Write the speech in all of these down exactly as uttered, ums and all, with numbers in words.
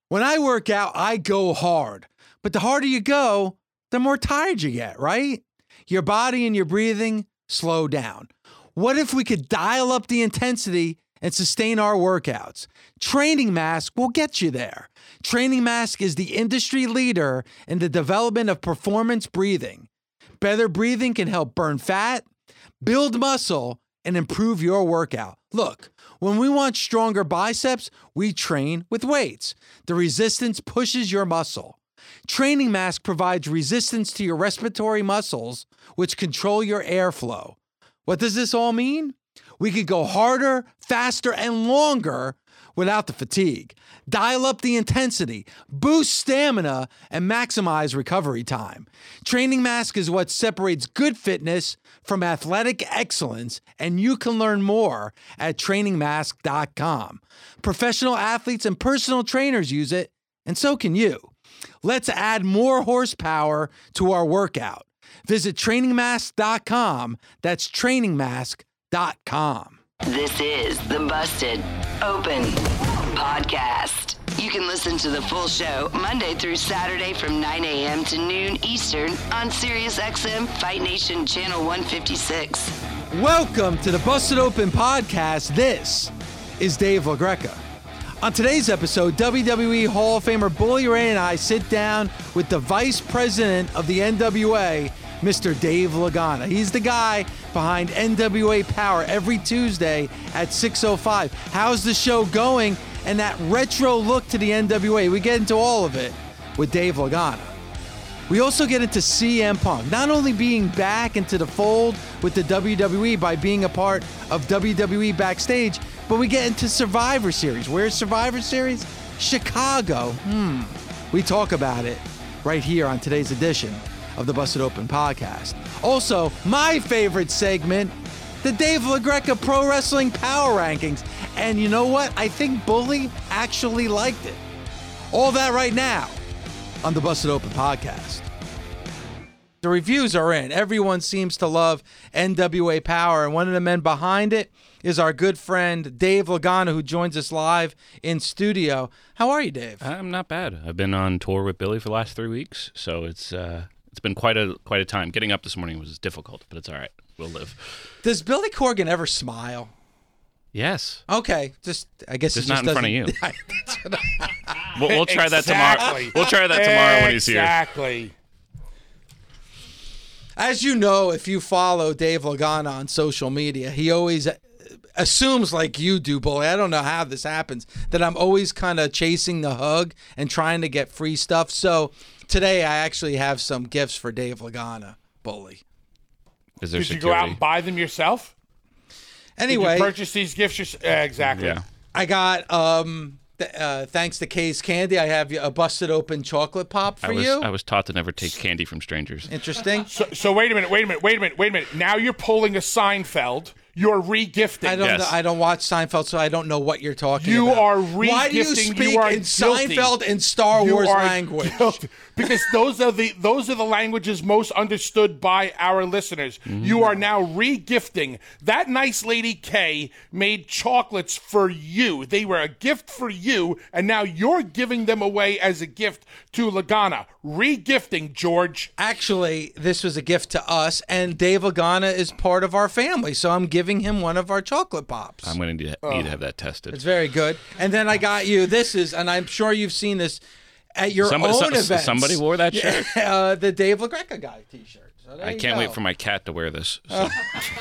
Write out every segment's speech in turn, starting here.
When I work out, I go hard. But the harder you go, the more tired you get, right? Your body and your breathing slow down. What if we could dial up the intensity and sustain our workouts? Training Mask will get you there. Training Mask is the industry leader in the development of performance breathing. Better breathing can help burn fat, build muscle, and improve your workout. Look, when we want stronger biceps, we train with weights. The resistance pushes your muscle. Training Mask provides resistance to your respiratory muscles, which control your airflow. What does this all mean? We could go harder, faster, and longer without the fatigue. Dial up the intensity, boost stamina, and maximize recovery time. Training Mask is what separates good fitness from athletic excellence, and you can learn more at training mask dot com. Professional athletes and personal trainers use it, and so can you. Let's add more horsepower to our workout. Visit training mask dot com. That's training mask dot com. This is the Busted Open Podcast. You can listen to the full show Monday through Saturday from nine a.m. to noon Eastern on SiriusXM Fight Nation Channel one fifty-six. Welcome to the Busted Open Podcast. This is Dave LaGreca. On today's episode, W W E Hall of Famer Bully Ray and I sit down with the Vice President of the N W A, Mister Dave Lagana. He's the guy behind N W A Power every Tuesday at six oh five. How's the show going? And that retro look to the N W A. We get into all of it with Dave Lagana. We also get into C M Punk, not only being back into the fold with the W W E by being a part of W W E Backstage, but we get into Survivor Series. Where's Survivor Series? Chicago. Hmm. We talk about it right here on today's edition of the Busted Open Podcast. Also, my favorite segment, the Dave LaGreca Pro Wrestling Power Rankings. And you know what? I think Bully actually liked it. All that right now on the Busted Open Podcast. The reviews are in. Everyone seems to love N W A Power, and one of the men behind it is our good friend Dave Lagana, who joins us live in studio. How are you, Dave? I'm not bad. I've been on tour with Billy for the last three weeks, so it's uh, it's been quite a quite a time. Getting up this morning was difficult, but it's all right. We'll live. Does Billy Corgan ever smile? Yes. Okay, just I guess just it just not in front of you. we'll, we'll try that Exactly. tomorrow. We'll try that tomorrow when he's here. Exactly. As you know, if you follow Dave Lagana on social media, he always assumes, like you do, Bully, I don't know how this happens, that I'm always kind of chasing the hug and trying to get free stuff. So today I actually have some gifts for Dave Lagana, Bully. Is there Did you security? go out and buy them yourself? Anyway, Did you purchase these gifts yourself? Uh, exactly. Yeah. I got, um, th- uh, thanks to Case Candy, I have a busted open chocolate pop for I was, you. I was taught to never take candy from strangers. Interesting. So, so wait a minute, wait a minute, wait a minute, wait a minute. Now you're pulling a Seinfeld. You're re-gifting. I don't Yes. know. I don't watch Seinfeld, so I don't know what you're talking You about. are Why do you re-gifting, speak you are in guilty. Seinfeld and Star You Wars are language? guilty. Because those are the those are the languages most understood by our listeners. Mm-hmm. You are now re-gifting. That nice lady Kay made chocolates for you. They were a gift for you, and now you're giving them away as a gift to Lagana. Re-gifting, George. Actually, this was a gift to us, and Dave Lagana is part of our family, so I'm giving him one of our chocolate pops. I'm going to need, need to have that tested. It's very good. And then I got you, this is, and I'm sure you've seen this at your Somebody, own some- events. somebody wore that shirt. uh, the Dave LaGreca guy t-shirt. So there I you can't go. wait for my cat to wear this. So.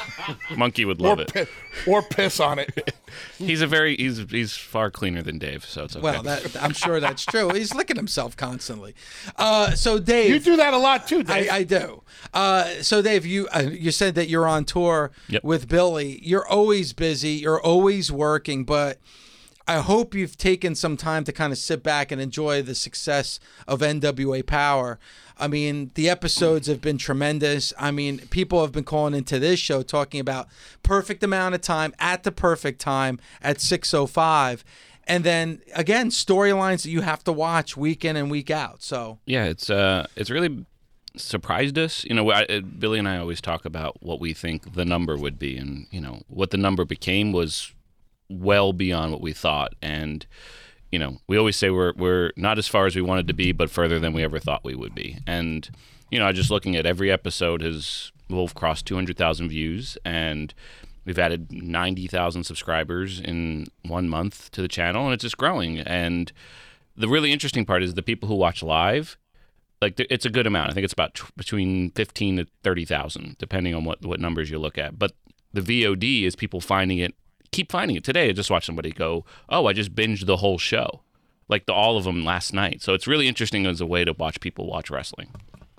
Monkey would love Or, it. pi- or piss on it. He's a very he's he's far cleaner than Dave, so it's okay. Well, that, I'm sure that's true. He's licking himself constantly. Uh, so, Dave. You do that a lot too, Dave. I, I do. Uh, so, Dave, you uh, you said that you're on tour Yep. with Billy. You're always busy. You're always working, but I hope you've taken some time to kind of sit back and enjoy the success of N W A Power. I mean, the episodes have been tremendous. I mean, people have been calling into this show talking about perfect amount of time at the perfect time at six oh five. And then, again, storylines that you have to watch week in and week out. So yeah, it's uh, it's really surprised us. You know, I, Billy and I always talk about what we think the number would be, and you know, what the number became was well beyond what we thought. And you know, we always say we're we're not as far as we wanted to be, but further than we ever thought we would be. And, you know, just looking at every episode has, we'll crossed two hundred thousand views, and we've added ninety thousand subscribers in one month to the channel, and it's just growing. And the really interesting part is the people who watch live, like it's a good amount. I think it's about t- between fifteen to thirty thousand, depending on what, what numbers you look at. But the V O D is people finding it, keep finding it. Today, I just watched somebody go, oh, I just binged the whole show, like the, all of them last night. So it's really interesting as a way to watch people watch wrestling.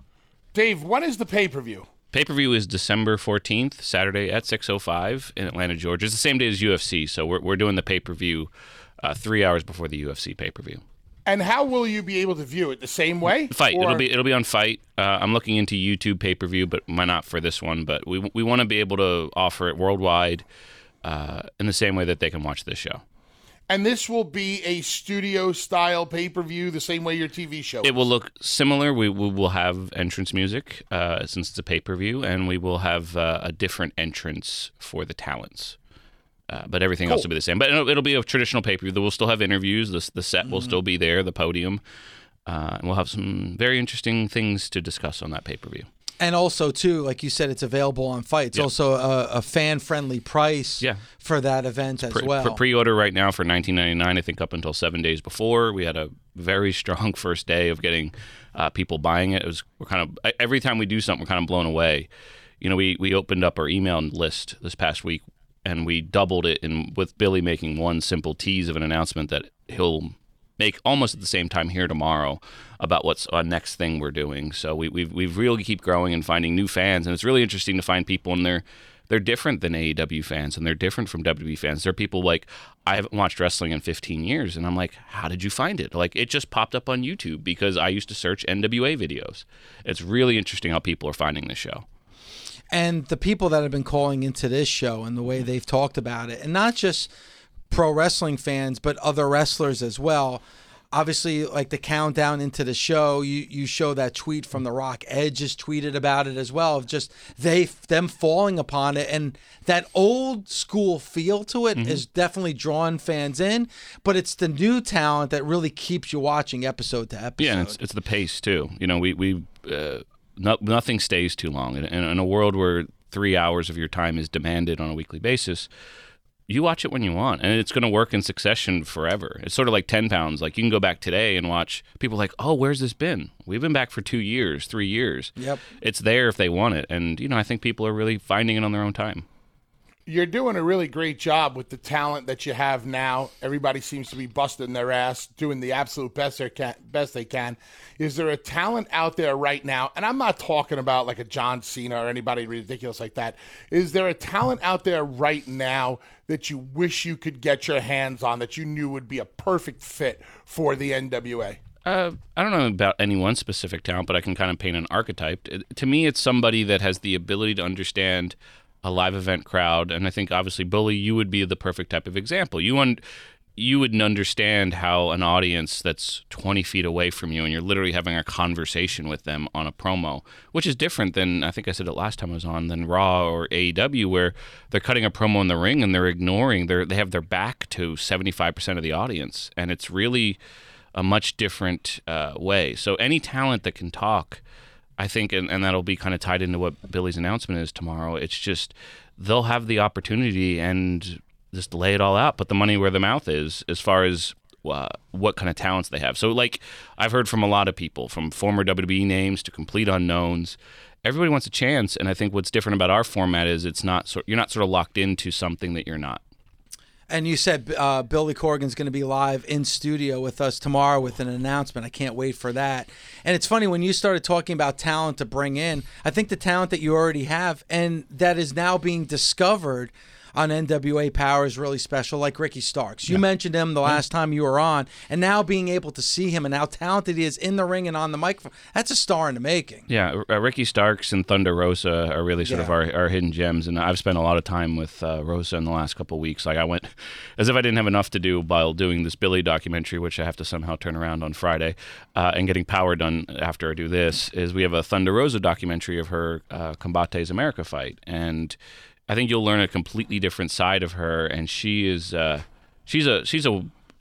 Dave, when is the pay-per-view? Pay-per-view is December fourteenth, Saturday at six oh five in Atlanta, Georgia. It's the same day as U F C, so we're we're doing the pay-per-view uh, three hours before the U F C pay-per-view. And how will you be able to view it? The same way? Fight. Or... It'll be it'll be on Fight. Uh, I'm looking into YouTube pay-per-view, but why not for this one? But we we want to be able to offer it worldwide uh, in the same way that they can watch this show. And this will be a studio-style pay-per-view, the same way your T V show is. It will look similar. We, we will have entrance music uh, since it's a pay-per-view, and we will have uh, a different entrance for the talents. Uh, but everything cool. else will be the same. But it'll, it'll be a traditional pay-per-view. We'll still have interviews. The, the set mm-hmm. will still be there, the podium. Uh, and we'll have some very interesting things to discuss on that pay-per-view. And also, too, like you said, it's available on Fight. It's yep. also a, a fan-friendly price yeah. for that event as Pre- well. For pre-order right now for nineteen ninety-nine dollars, I think up until seven days before. We had a very strong first day of getting uh, people buying it. It was we're kind of every time we do something, we're kind of blown away. You know, we, we opened up our email list this past week, and we doubled it in with Billy making one simple tease of an announcement that he'll make almost at the same time here tomorrow about what's our next thing we're doing. So we we've we've really keep growing and finding new fans, and it's really interesting to find people, and they're they're different than A E W fans, and they're different from W W E fans. There are people like, I haven't watched wrestling in fifteen years, and I'm like, how did you find it? Like, it just popped up on YouTube because I used to search N W A videos. It's really interesting how people are finding this show. And the people that have been calling into this show and the way they've talked about it, and not just pro wrestling fans, but other wrestlers as well. Obviously, like the countdown into the show, you, you show that tweet from The Rock. Edge has tweeted about it as well, of just they them falling upon it. And that old school feel to it mm-hmm. is definitely drawing fans in, but it's the new talent that really keeps you watching episode to episode. Yeah, and it's, it's the pace, too. You know, we, we uh, no, nothing stays too long. In, in a world where three hours of your time is demanded on a weekly basis, you watch it when you want, and it's going to work in succession forever. It's sort of like ten pounds. Like, you can go back today and watch people like, oh, where's this been? We've been back for two years, three years. Yep. It's there if they want it. And, you know, I think people are really finding it on their own time. You're doing a really great job with the talent that you have now. Everybody seems to be busting their ass, doing the absolute best they can. Best they can. Is there a talent out there right now? And I'm not talking about like a John Cena or anybody ridiculous like that. Is there a talent out there right now that you wish you could get your hands on, that you knew would be a perfect fit for the N W A? Uh, I don't know about any one specific talent, but I can kind of paint an archetype. It, to me, it's somebody that has the ability to understand a live event crowd, and I think obviously, Bully, you would be the perfect type of example. You un- you would understand how an audience that's twenty feet away from you, and you're literally having a conversation with them on a promo, which is different than, I think I said it last time I was on, than Raw or A E W, where they're cutting a promo in the ring and they're ignoring, they're, they have their back to seventy-five percent of the audience, and it's really a much different uh, way. So any talent that can talk, I think, and, and that'll be kind of tied into what Billy's announcement is tomorrow, it's just they'll have the opportunity and just lay it all out, put the money where the mouth is as far as uh, what kind of talents they have. So, like, I've heard from a lot of people, from former W W E names to complete unknowns. Everybody wants a chance, and I think what's different about our format is it's not so, you're not sort of locked into something that you're not. And you said uh, Billy Corgan's going to be live in studio with us tomorrow with an announcement. I can't wait for that. And it's funny, when you started talking about talent to bring in, I think the talent that you already have and that is now being discovered on N W A Power is really special, like Ricky Starks. You yeah. mentioned him the last time you were on, and now being able to see him and how talented he is in the ring and on the microphone, that's a star in the making. Yeah, uh, Ricky Starks and Thunder Rosa are really sort yeah. of our, our hidden gems, and I've spent a lot of time with uh, Rosa in the last couple of weeks. Like, I went, as if I didn't have enough to do while doing this Billy documentary, which I have to somehow turn around on Friday, uh, and getting Power done after I do this, is we have a Thunder Rosa documentary of her uh, Combates America fight, and I think you'll learn a completely different side of her, and she is uh, she's a she's a,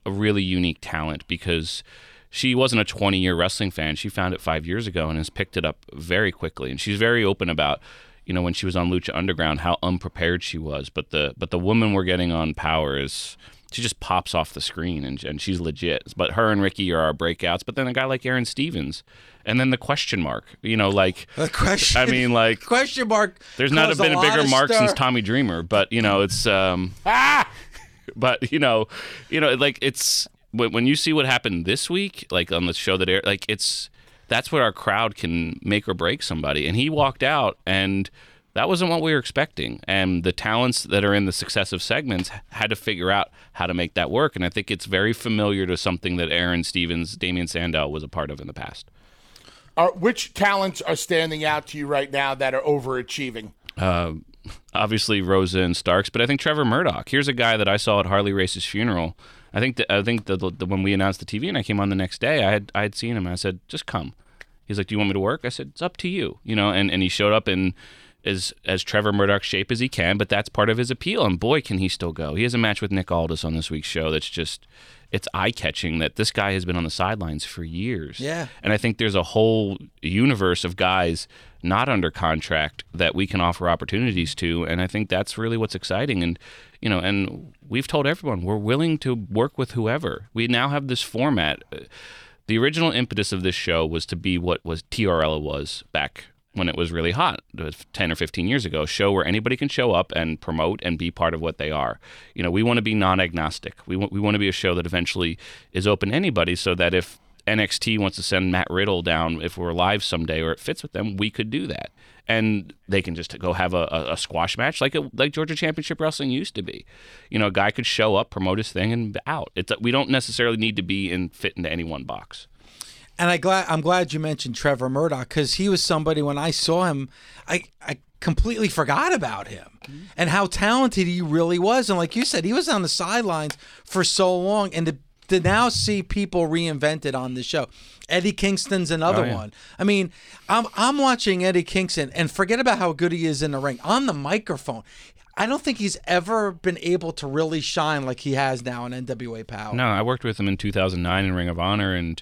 a really unique talent because she wasn't a twenty-year wrestling fan. She found it five years ago and has picked it up very quickly. And she's very open about, you know, when she was on Lucha Underground, how unprepared she was. But the but the woman we're getting on Power is, she just pops off the screen, and, and she's legit. But her and Ricky are our breakouts. But then a guy like Aaron Stevens, and then the question mark, you know, like the question. I mean, like question mark. There's not been a bigger mark star. since Tommy Dreamer. But you know, it's um, ah! But you know, you know, like it's when when you see what happened this week, like on the show that aired, like it's. That's what our crowd can make or break somebody. And he walked out, and that wasn't what we were expecting. And the talents that are in the successive segments had to figure out how to make that work. And I think it's very familiar to something that Aaron Stevens, Damian Sandow was a part of in the past. Are, which talents are standing out to you right now that are overachieving? Uh, obviously, Rosa and Starks, but I think Trevor Murdoch. Here's a guy that I saw at Harley Race's funeral. I think the, I think the, the, the when we announced the T V and I came on the next day, I had I had seen him and I said, just come. He's like, do you want me to work? I said, it's up to you. You know, and, and he showed up in as as Trevor Murdoch's shape as he can, but that's part of his appeal. And boy, can he still go. He has a match with Nick Aldis on this week's show that's just, it's eye-catching that this guy has been on the sidelines for years. Yeah. And I think there's a whole universe of guys not under contract that we can offer opportunities to, and I think that's really what's exciting. And you know, and we've told everyone we're willing to work with whoever. We now have this format. The original impetus of this show was to be what was T R L was back when it was really hot, ten or fifteen years ago, a show where anybody can show up and promote and be part of what they are. You know, we want to be non-agnostic. We want, we want to be a show that eventually is open to anybody, so that if N X T wants to send Matt Riddle down, if we're live someday or it fits with them, we could do that. And they can just go have a, a, a squash match like it, like Georgia Championship Wrestling used to be. You know, a guy could show up, promote his thing, and out. It's we don't necessarily need to be in fit into any one box. And I glad I'm glad you mentioned Trevor Murdoch, because he was somebody when I saw him, I I completely forgot about him mm-hmm. and how talented he really was. And like you said, he was on the sidelines for so long, and to to now see people reinvented on the show. Eddie Kingston's another oh, yeah. one. I mean, I'm I'm watching Eddie Kingston, and forget about how good he is in the ring. On the microphone, I don't think he's ever been able to really shine like he has now in N W A Power. No, I worked with him in two thousand nine in Ring of Honor, and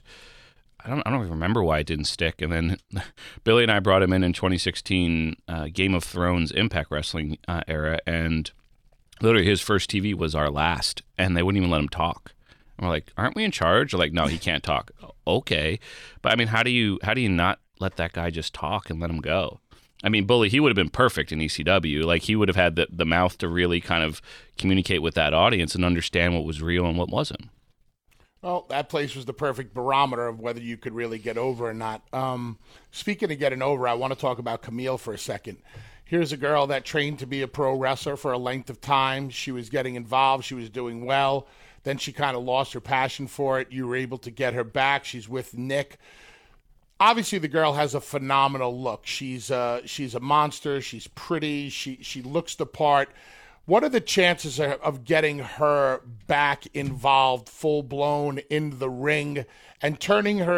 I don't I don't even remember why it didn't stick. And then Billy and I brought him in in twenty sixteen uh, Game of Thrones Impact Wrestling uh, era, and literally his first T V was our last, and they wouldn't even let him talk. And we're like, aren't we in charge? They're like, no, he can't talk. Okay. But I mean, how do you how do you not let that guy just talk and let him go? I mean, Bully, he would have been perfect in E C W. Like, he would have had the, the mouth to really kind of communicate with that audience and understand what was real and what wasn't. Well, that place was the perfect barometer of whether you could really get over or not. Um, speaking of getting over, I want to talk about Camille for a second. Here's a girl that trained to be a pro wrestler for a length of time. She was getting involved. She was doing well. Then she kind of lost her passion for it. You were able to get her back. She's with Nick. Obviously, the girl has a phenomenal look. She's uh, she's a monster. She's pretty. She she looks the part. What are the chances of getting her back involved, full-blown, in the ring, and turning her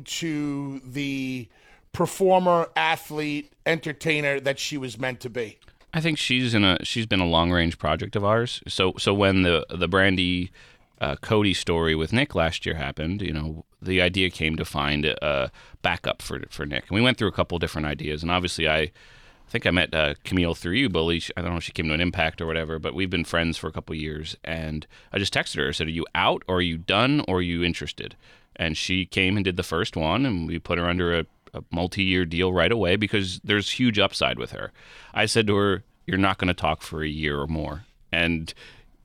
into the performer, athlete, entertainer that she was meant to be? I think she's in a she's been a long-range project of ours. So so when the the Brandy uh, Cody story with Nick last year happened, you know, the idea came to find a backup for for Nick. And we went through a couple different ideas, and obviously I, I think I met uh, Camille through you, Bully. I don't know if she came to an Impact or whatever, but we've been friends for a couple years, and I just texted her. I said, are you out, or are you done, or are you interested? And she came and did the first one, and we put her under a, a multi-year deal right away because there's huge upside with her. I said to her, you're not going to talk for a year or more. And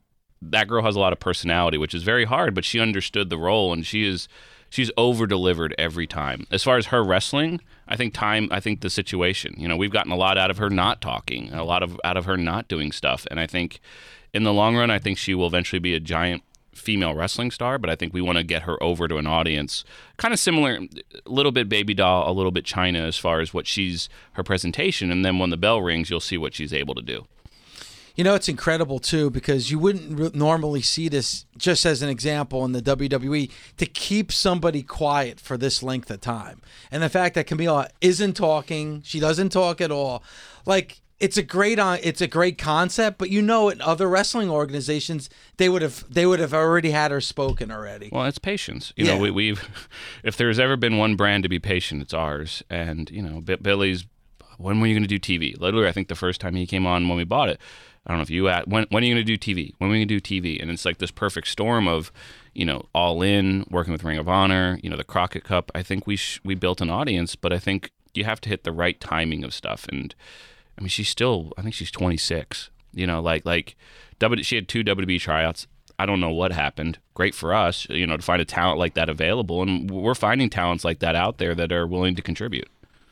that girl has a lot of personality, which is very hard, but she understood the role, and she is she's over-delivered every time. As far as her wrestling, I think time, I think the situation. You know, we've gotten a lot out of her not talking, a lot of out of her not doing stuff, and I think in the long run, I think she will eventually be a giant female wrestling star, but I think we want to get her over to an audience kind of similar, a little bit Baby Doll, a little bit China as far as what she's, her presentation, and then when the bell rings, you'll see what she's able to do. You know, it's incredible, too, because you wouldn't re- normally see this, just as an example, in the W W E, to keep somebody quiet for this length of time. And the fact that Camille isn't talking, she doesn't talk at all. Like, it's a great on it's a great concept, but you know, in other wrestling organizations, they would have they would have already had her spoken already. Well, it's patience. You Yeah. know, we, we've if there's ever been one brand to be patient, it's ours. And you know, B- Billy's. When were you going to do T V? Literally, I think the first time he came on when we bought it, I don't know if you asked, when when are you going to do T V? When are we going to do T V? And it's like this perfect storm of, you know, All In, working with Ring of Honor, you know, the Crockett Cup. I think we sh- we built an audience, but I think you have to hit the right timing of stuff. And I mean, she's still, I think she's twenty-six. You know, like like W. She had two W W E tryouts. I don't know what happened. Great for us, you know, to find a talent like that available, and we're finding talents like that out there that are willing to contribute.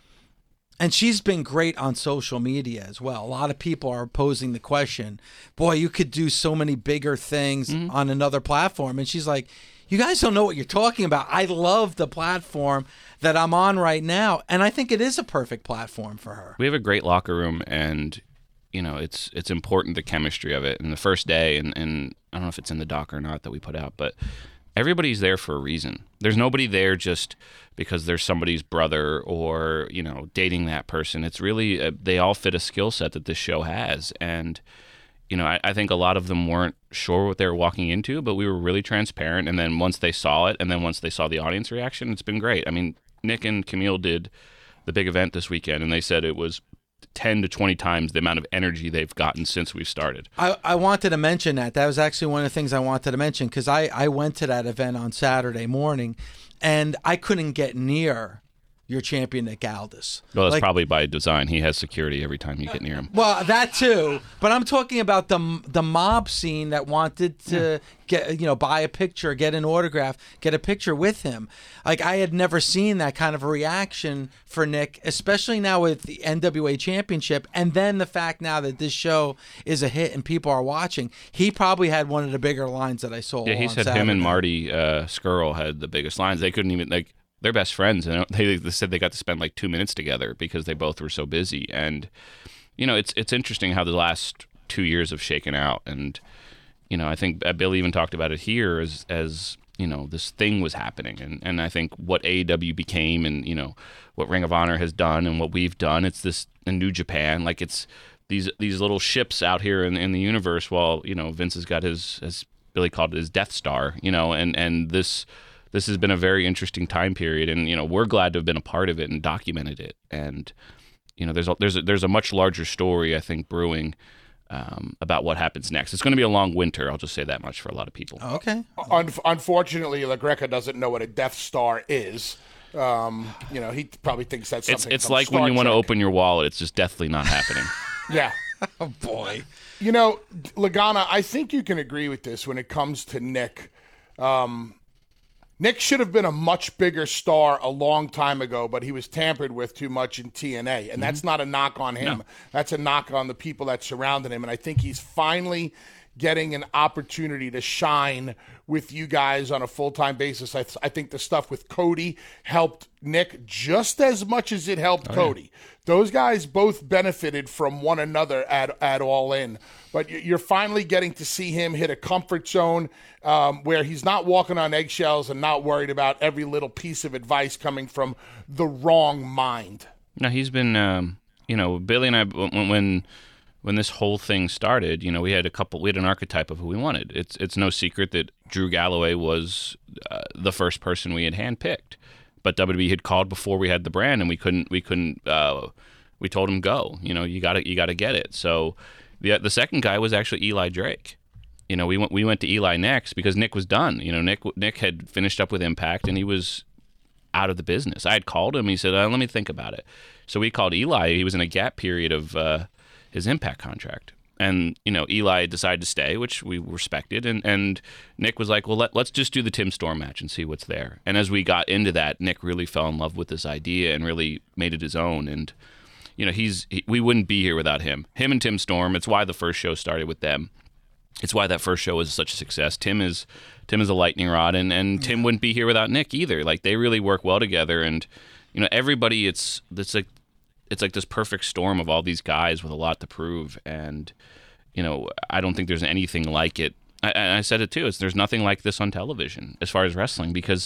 And she's been great on social media as well. A lot of people are posing the question, boy, you could do so many bigger things mm-hmm. on another platform. And she's like, you guys don't know what you're talking about. I love the platform that I'm on right now. And I think it is a perfect platform for her. We have a great locker room, and, you know, it's it's important, the chemistry of it. And the first day, and, and I don't know if it's in the doc or not that we put out, but everybody's there for a reason. There's nobody there just because there's somebody's brother or, you know, dating that person. It's really, a, they all fit a skill set that this show has. And, you know, I, I think a lot of them weren't sure what they were walking into, but we were really transparent. And then once they saw it, and then once they saw the audience reaction, it's been great. I mean, Nick and Camille did the big event this weekend, and they said it was ten to twenty times the amount of energy they've gotten since we've started. I, I wanted to mention that. That was actually one of the things I wanted to mention, because I, I went to that event on Saturday morning, and I couldn't get near your champion, Nick Aldis. Well, that's like, probably by design. He has security every time you get near him. Well, that too. But I'm talking about the the mob scene that wanted to get, you know, buy a picture, get an autograph, get a picture with him. Like, I had never seen that kind of a reaction for Nick, especially now with the N W A Championship, and then the fact now that this show is a hit and people are watching. He probably had one of the bigger lines that I saw. Yeah, he on said Saturday. him and Marty uh, Skrull had the biggest lines. They couldn't even, like, they're best friends, and they, they said they got to spend like two minutes together because they both were so busy. And you know, it's it's interesting how the last two years have shaken out. And you know, I think Billy even talked about it here as as you know, this thing was happening, and and I think what A E W became, and you know, what Ring of Honor has done, and what we've done. It's this in New Japan, like it's these these little ships out here in in the universe. While you know, Vince has got his, as Billy called it, his Death Star. You know, and and this. This has been a very interesting time period, and you know, we're glad to have been a part of it and documented it. And you know, there's a, there's a, there's a much larger story, I think, brewing um, about what happens next. It's going to be a long winter. I'll just say that much for a lot of people. Okay. Un- unfortunately, LaGreca doesn't know what a Death Star is. Um, you know, he probably thinks that's something. It's it's from like Star when you want to Trek. open your wallet. It's just definitely not happening. Yeah. Oh boy. You know, Lagana, I think you can agree with this when it comes to Nick. Um, Nick should have been a much bigger star a long time ago, but he was tampered with too much in T N A. And mm-hmm. that's not a knock on him. No. That's a knock on the people that surrounded him. And I think he's finally getting an opportunity to shine with you guys on a full-time basis. I, th- I think the stuff with Cody helped Nick just as much as it helped oh, Cody. Yeah. Those guys both benefited from one another at, at All In. But you're finally getting to see him hit a comfort zone um, where he's not walking on eggshells and not worried about every little piece of advice coming from the wrong mind. No, he's been, um, you know, Billy and I, when, when when this whole thing started, you know, we had a couple, we had an archetype of who we wanted. It's it's no secret that Drew Galloway was uh, the first person we had handpicked, but W W E had called before we had the brand, and we couldn't, we couldn't, uh, we told him go, you know, you gotta, you gotta get it. So the the second guy was actually Eli Drake. You know, we went we went to Eli next because Nick was done. You know, Nick Nick had finished up with Impact, and he was out of the business. I had called him. He said, uh, let me think about it. So we called Eli. He was in a gap period of uh, his Impact contract. And, you know, Eli decided to stay, which we respected. And, and Nick was like, well, let, let's just do the Tim Storm match and see what's there. And as we got into that, Nick really fell in love with this idea and really made it his own. And, you know, he's he, we wouldn't be here without him. Him and Tim Storm, it's why the first show started with them. It's why that first show was such a success. Tim is Tim is a lightning rod, and, and Tim wouldn't be here without Nick either. Like, they really work well together. And, you know, everybody, it's it's like it's like this perfect storm of all these guys with a lot to prove. And, you know, I don't think there's anything like it. I, I said it too. It's there's nothing like this on television as far as wrestling, because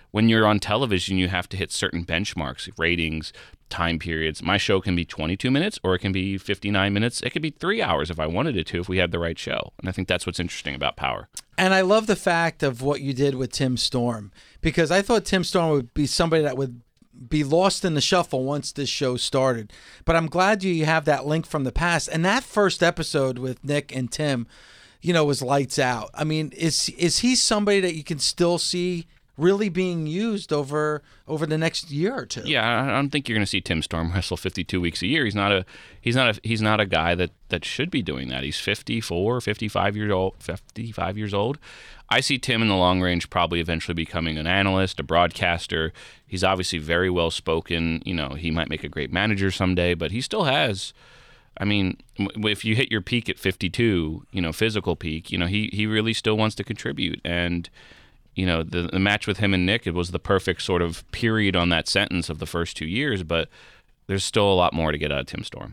when you're on television, you have to hit certain benchmarks, ratings, time periods. My show can be twenty-two minutes, or it can be fifty-nine minutes. It could be three hours if I wanted it to, if we had the right show. And I think that's what's interesting about Power. And I love the fact of what you did with Tim Storm, because I thought Tim Storm would be somebody that would be lost in the shuffle once this show started. But I'm glad you have that link from the past. And that first episode with Nick and Tim, you know, was lights out. I mean, is is he somebody that you can still see really being used over over the next year or two? Yeah, I don't think you're going to see Tim Storm wrestle fifty-two weeks a year. He's not a he's not a he's not a guy that, that should be doing that. He's fifty-four, fifty-five years old, fifty-five years old. I see Tim in the long range probably eventually becoming an analyst, a broadcaster. He's obviously very well spoken. You know, he might make a great manager someday, but he still has. I mean, if you hit your peak at fifty-two, you know, physical peak, you know, he he really still wants to contribute. And you know, the, the match with him and Nick, it was the perfect sort of period on that sentence of the first two years, but there's still a lot more to get out of Tim Storm.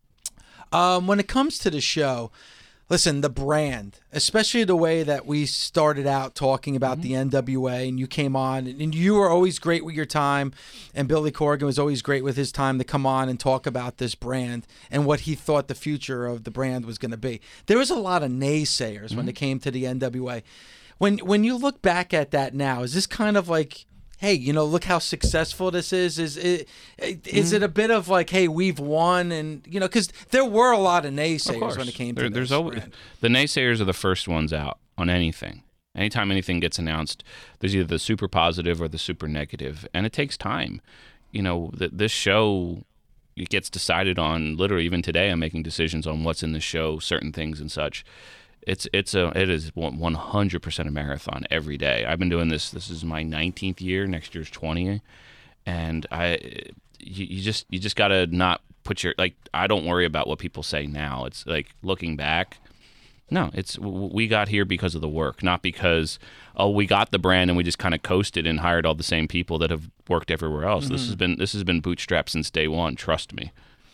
Um, when it comes to the show, listen, the brand, especially the way that we started out talking about mm-hmm. the N W A, and you came on, and you were always great with your time, and Billy Corgan was always great with his time to come on and talk about this brand and what he thought the future of the brand was going to be. There was a lot of naysayers mm-hmm. when it came to the N W A. When when you look back at that now, is this kind of like, hey, you know, look how successful this is? Is it is mm. it a bit of like, hey, we've won, and you know, because there were a lot of naysayers of when it came to there, this there's always brand. The naysayers are the first ones out on anything. Anytime anything gets announced, there's either the super positive or the super negative, and it takes time. You know, th- this show, it gets decided on literally even today. I'm making decisions on what's in the show, certain things and such. It's it's a it is one hundred percent a marathon every day. I've been doing this. This is my nineteenth year. Next year's twenty, and I you, you just you just gotta not put your like. I don't worry about what people say now. It's like looking back. No, it's we got here because of the work, not because oh we got the brand and we just kind of coasted and hired all the same people that have worked everywhere else. Mm-hmm. This has been this has been bootstrapped since day one. Trust me.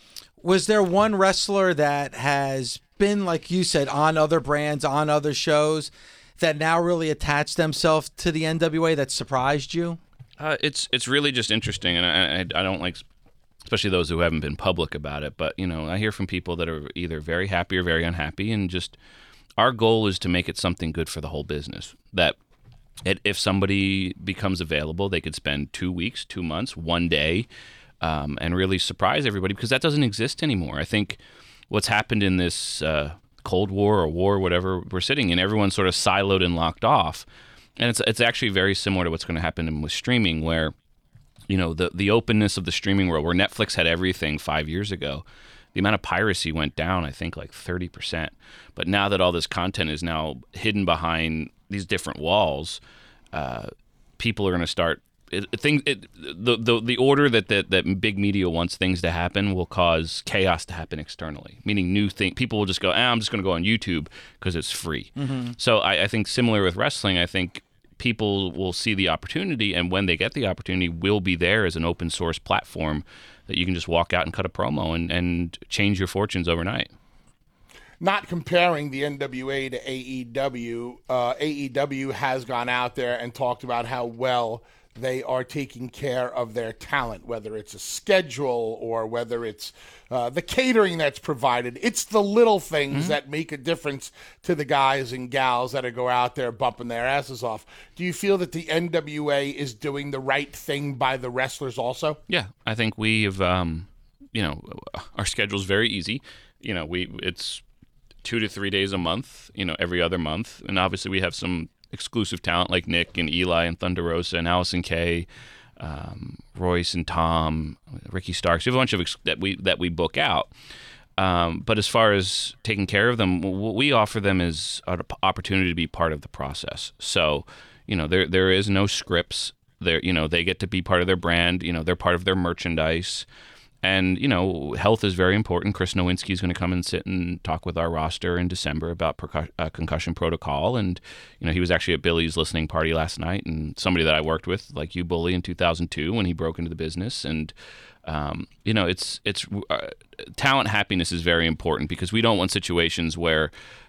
Was there one wrestler that has been, like you said, on other brands, on other shows, that now really attached themselves to the N W A that surprised you? Uh, it's it's really just interesting, and I, I don't like, especially those who haven't been public about it. But you know, I hear from people that are either very happy or very unhappy, and just our goal is to make it something good for the whole business. That it, if somebody becomes available, they could spend two weeks, two months, one day. Um, and really surprise everybody, because that doesn't exist anymore. I think what's happened in this uh, Cold War or war, whatever we're sitting in, everyone's sort of siloed and locked off. And it's it's actually very similar to what's going to happen with streaming, where, you know, the, the openness of the streaming world, where Netflix had everything five years ago, the amount of piracy went down, I think, like thirty percent. But now that all this content is now hidden behind these different walls, uh, people are going to start It, it, things, it, the, the the order that, that that big media wants things to happen will cause chaos to happen externally. Meaning, new thing people will just go, ah, I'm just going to go on YouTube because it's free. Mm-hmm. So I, I think similar with wrestling, I think people will see the opportunity, and when they get the opportunity, will be there as an open source platform that you can just walk out and cut a promo and, and change your fortunes overnight. Not comparing the N W A to A E W, uh, A E W has gone out there and talked about how well they are taking care of their talent, whether it's a schedule or whether it's uh, the catering that's provided. It's the little things mm-hmm. that make a difference to the guys and gals that are go out there bumping their asses off. Do you feel that the N W A is doing the right thing by the wrestlers also? Yeah, I think we have, um, you know, our schedule's very easy. You know, we it's two to three days a month, you know, every other month. And obviously we have some exclusive talent like Nick and Eli and Thunder Rosa and Allison Kay, um, Royce and Tom, Ricky Starks. We have a bunch of ex- that we that we book out. Um, but as far as taking care of them, what we offer them is an opportunity to be part of the process. So, you know, there there is no scripts. There, you know, they get to be part of their brand. You know, they're part of their merchandise. And, you know, health is very important. Chris Nowinski is going to come and sit and talk with our roster in December about percu- uh, concussion protocol. And, you know, he was actually at Billy's listening party last night, and somebody that I worked with, like you, Bully, in two thousand two when he broke into the business. And, um, you know, it's it's uh, talent happiness is very important, because we don't want situations where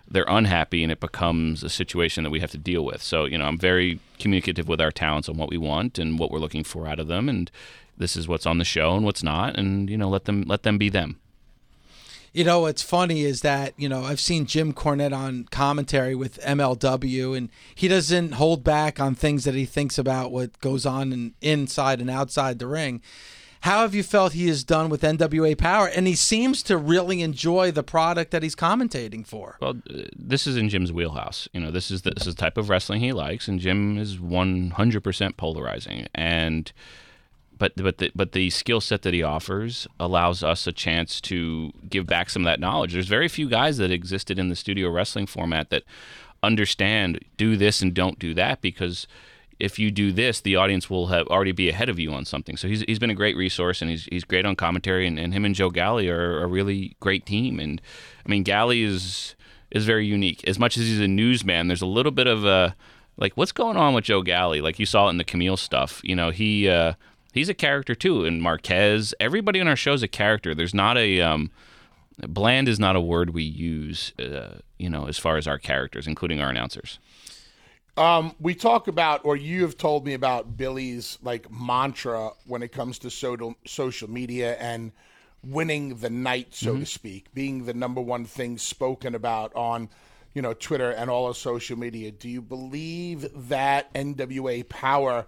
they're unhappy and it becomes a situation that we have to deal with. So, you know, I'm very communicative with our talents on what we want and what we're looking for out of them, and this is what's on the show and what's not, and, you know, let them let them be them. You know, what's funny is that, you know, I've seen Jim Cornette on commentary with M L W, and he doesn't hold back on things that he thinks about what goes on in, inside and outside the ring. How have you felt he has done with N W A Power? And he seems to really enjoy the product that he's commentating for. Well, uh, this is in Jim's wheelhouse. You know, this is the, this is the type of wrestling he likes, and Jim is one hundred percent polarizing. And but but the but the skill set that he offers allows us a chance to give back some of that knowledge. There's very few guys that existed in the studio wrestling format that understand do this and don't do that, because if you do this, the audience will have already be ahead of you on something. So he's he's been a great resource, and he's he's great on commentary, and, and him and Joe Galli are a really great team. And I mean, Galli is is very unique. As much as he's a newsman, there's a little bit of a like, what's going on with Joe Galli? Like, you saw it in the Camille stuff. You know, he uh, he's a character too. And Marquez, everybody on our show is a character. There's not a um, bland is not a word we use. Uh, you know, as far as our characters, including our announcers. Um, we talk about, or you have told me about Billy's like mantra when it comes to social social media and winning the night, so mm-hmm. to speak, being the number one thing spoken about on, you know, Twitter and all of social media. Do you believe that N W A Power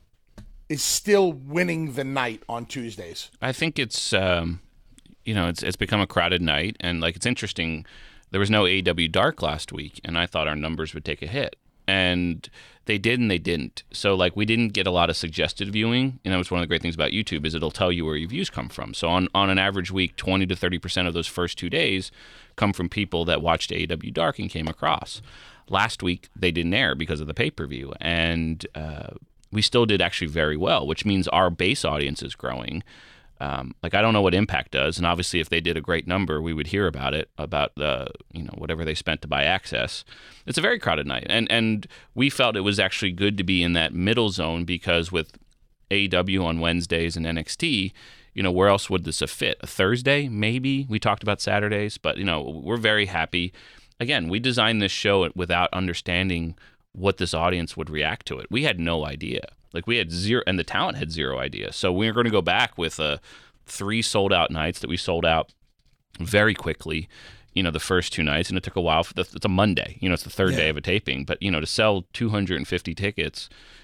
is still winning the night on Tuesdays? I think it's, um, you know, it's it's become a crowded night, and like, it's interesting. There was no A E W Dark last week, and I thought our numbers would take a hit. And they did and they didn't. So, like, we didn't get a lot of suggested viewing. And that was one of the great things about YouTube, is it'll tell you where your views come from. So on, on an average week, twenty to thirty percent of those first two days come from people that watched A E W Dark and came across. Last week, they didn't air because of the pay-per-view. And uh, we still did actually very well, which means our base audience is growing. Um, like, I don't know what Impact does, and obviously if they did a great number, we would hear about it, about the, you know, whatever they spent to buy access. It's a very crowded night, and and we felt it was actually good to be in that middle zone, because with A E W on Wednesdays and N X T, you know, where else would this have fit? A Thursday, maybe? We talked about Saturdays, but, you know, we're very happy. Again, we designed this show without understanding what this audience would react to it. We had no idea. Like, we had zero, and the talent had zero idea. So we were going to go back with uh, three sold-out nights that we sold out very quickly, you know, the first two nights, and it took a while. For the, it's a Monday. You know, it's the third yeah. day of a taping. But, you know, to sell two hundred fifty tickets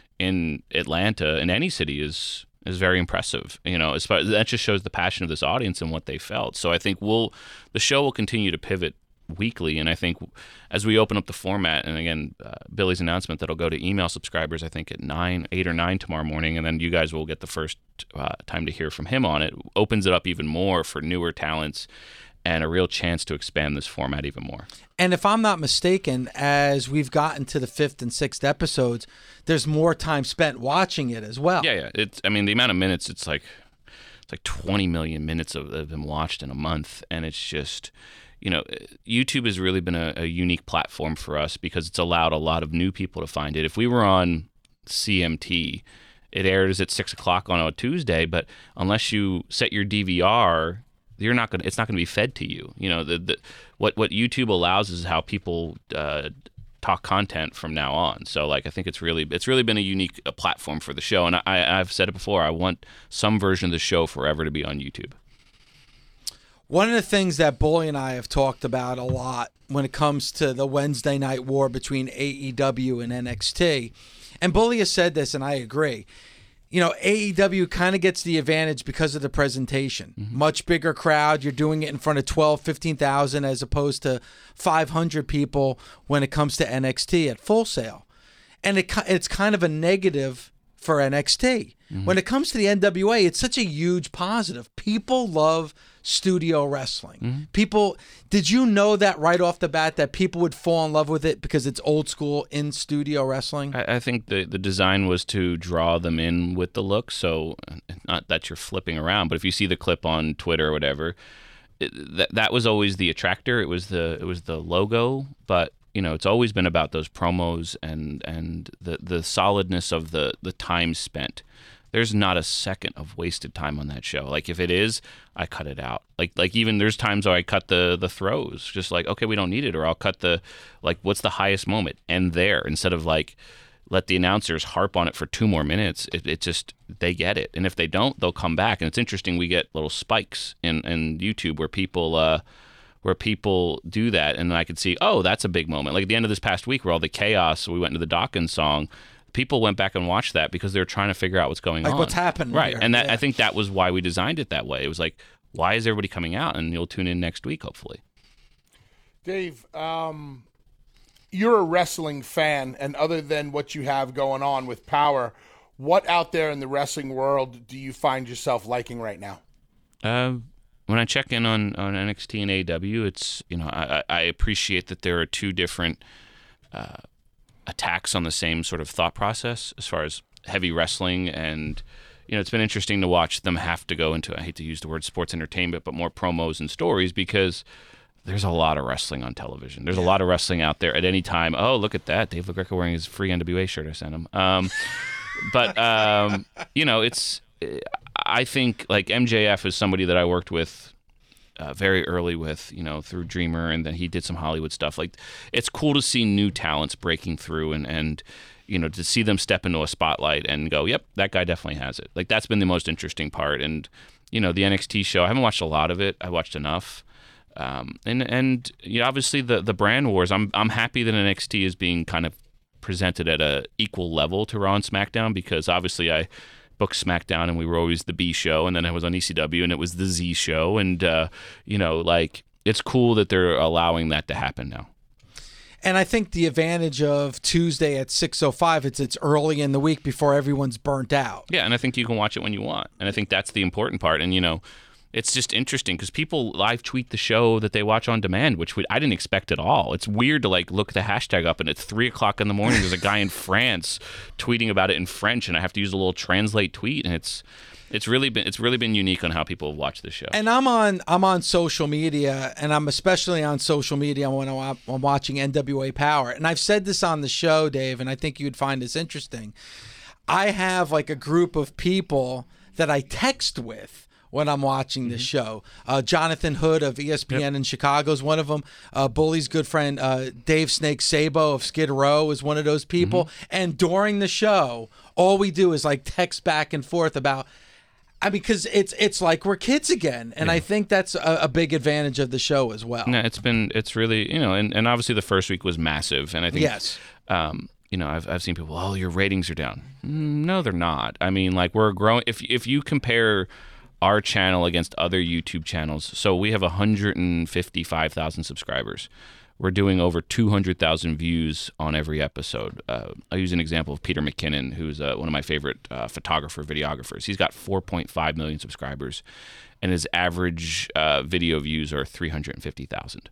in Atlanta, in any city, is is very impressive. You know, as far, that just shows the passion of this audience and what they felt. So I think we'll the show will continue to pivot weekly, and I think as we open up the format, and again, uh, Billy's announcement that'll go to email subscribers, I think at nine, eight or nine tomorrow morning, and then you guys will get the first uh, time to hear from him on it, opens it up even more for newer talents and a real chance to expand this format even more. And if I'm not mistaken, as we've gotten to the fifth and sixth episodes, there's more time spent watching it as well. Yeah, yeah. It's, I mean, the amount of minutes, it's like it's like twenty million minutes of, of them watched in a month, and it's just, you know, YouTube has really been a, a unique platform for us because it's allowed a lot of new people to find it. If we were on C M T, it airs at six o'clock on a Tuesday, but unless you set your D V R, you're not gonna. It's not gonna be fed to you. You know, the, the what what YouTube allows is how people uh, talk content from now on. So, like, I think it's really it's really been a unique a platform for the show, and I, I've said it before. I want some version of the show forever to be on YouTube. One of the things that Bully and I have talked about a lot when it comes to the Wednesday night war between A E W and N X T, and Bully has said this, and I agree, you know, A E W kind of gets the advantage because of the presentation. Mm-hmm. Much bigger crowd. You're doing it in front of twelve, fifteen thousand as opposed to five hundred people when it comes to N X T at Full Sail. And it it's kind of a negative for N X T. Mm-hmm. When it comes to the N W A, it's such a huge positive. People love studio wrestling. Mm-hmm. People, did you know that right off the bat that people would fall in love with it because it's old school in studio wrestling? I, I think the the design was to draw them in with the look. So not that you're flipping around, but if you see the clip on Twitter or whatever, it, that that was always the attractor. It was the it was the logo, but you know, it's always been about those promos and and the the solidness of the the time spent. there's not a second of wasted time on that show. Like if it is, I cut it out. Like like even there's times where I cut the the throws, just like, okay, we don't need it, or I'll cut the, like, what's the highest moment, and there, instead of like let the announcers harp on it for two more minutes. It, it just, they get it, and if they don't, they'll come back. And it's interesting, we get little spikes in in YouTube where people uh where people do that, and I could see, oh, that's a big moment. Like at the end of this past week, where all the chaos, we went into the Dawkins song. People went back and watched that because they were trying to figure out what's going like on. Like what's happening. Right. Here. And that, yeah. I think that was why we designed it that way. It was like, why is everybody coming out? And you'll tune in next week, hopefully. Dave, um, you're a wrestling fan, and other than what you have going on with Power, what out there in the wrestling world do you find yourself liking right now? Uh, when I check in on, on N X T and A E W, it's, you know, I, I appreciate that there are two different uh, attacks on the same sort of thought process as far as heavy wrestling. And, you know, it's been interesting to watch them have to go into, I hate to use the word sports entertainment, but more promos and stories, because there's a lot of wrestling on television. There's yeah. a lot of wrestling out there at any time. Oh, look at that. Dave LaGreca wearing his free N W A shirt I sent him. Um, but, um, you know, it's, I think like M J F is somebody that I worked with Uh, very early with, you know, through Dreamer, and then he did some Hollywood stuff. Like, it's cool to see new talents breaking through, and, and you know, to see them step into a spotlight and go, yep, that guy definitely has it. Like, that's been the most interesting part. And, you know, the N X T show, I haven't watched a lot of it. I watched enough. Um, and, and you know, obviously the, the brand wars, I'm, I'm happy that N X T is being kind of presented at a equal level to Raw and SmackDown, because obviously I booked SmackDown and we were always the B show, and then I was on E C W and it was the Z show, and uh, you know, like, it's cool that they're allowing that to happen now. And I think the advantage of Tuesday at six oh five, it's it's early in the week before everyone's burnt out. Yeah, and I think you can watch it when you want, and I think that's the important part. And you know, it's just interesting because people live tweet the show that they watch on demand, which we, I didn't expect at all. It's weird to like look the hashtag up and it's three o'clock in the morning. There's a guy in France tweeting about it in French, and I have to use a little translate tweet, and it's it's really been it's really been unique on how people have watched the show. And I'm on I'm on social media, and I'm especially on social media when I'm watching N W A Power. And I've said this on the show, Dave, and I think you'd find this interesting. I have like a group of people that I text with when I'm watching this mm-hmm. show. Uh, Jonathan Hood of E S P N yep. in Chicago is one of them. Uh, Bully's good friend uh, Dave Snake Sabo of Skid Row is one of those people. Mm-hmm. And during the show, all we do is like text back and forth about, I mean, because it's it's like we're kids again, and yeah. I think that's a, a big advantage of the show as well. No, it's been it's really, you know, and, and obviously the first week was massive, and I think yes. Um, you know, I've I've seen people, oh, your ratings are down. No, they're not. I mean, like, we're growing. If if you compare our channel against other YouTube channels, so we have one hundred fifty-five thousand subscribers. We're doing over two hundred thousand views on every episode. Uh, I use an example of Peter McKinnon, who's uh, one of my favorite uh, photographer, videographers. He's got four point five million subscribers, and his average uh, video views are three hundred fifty thousand.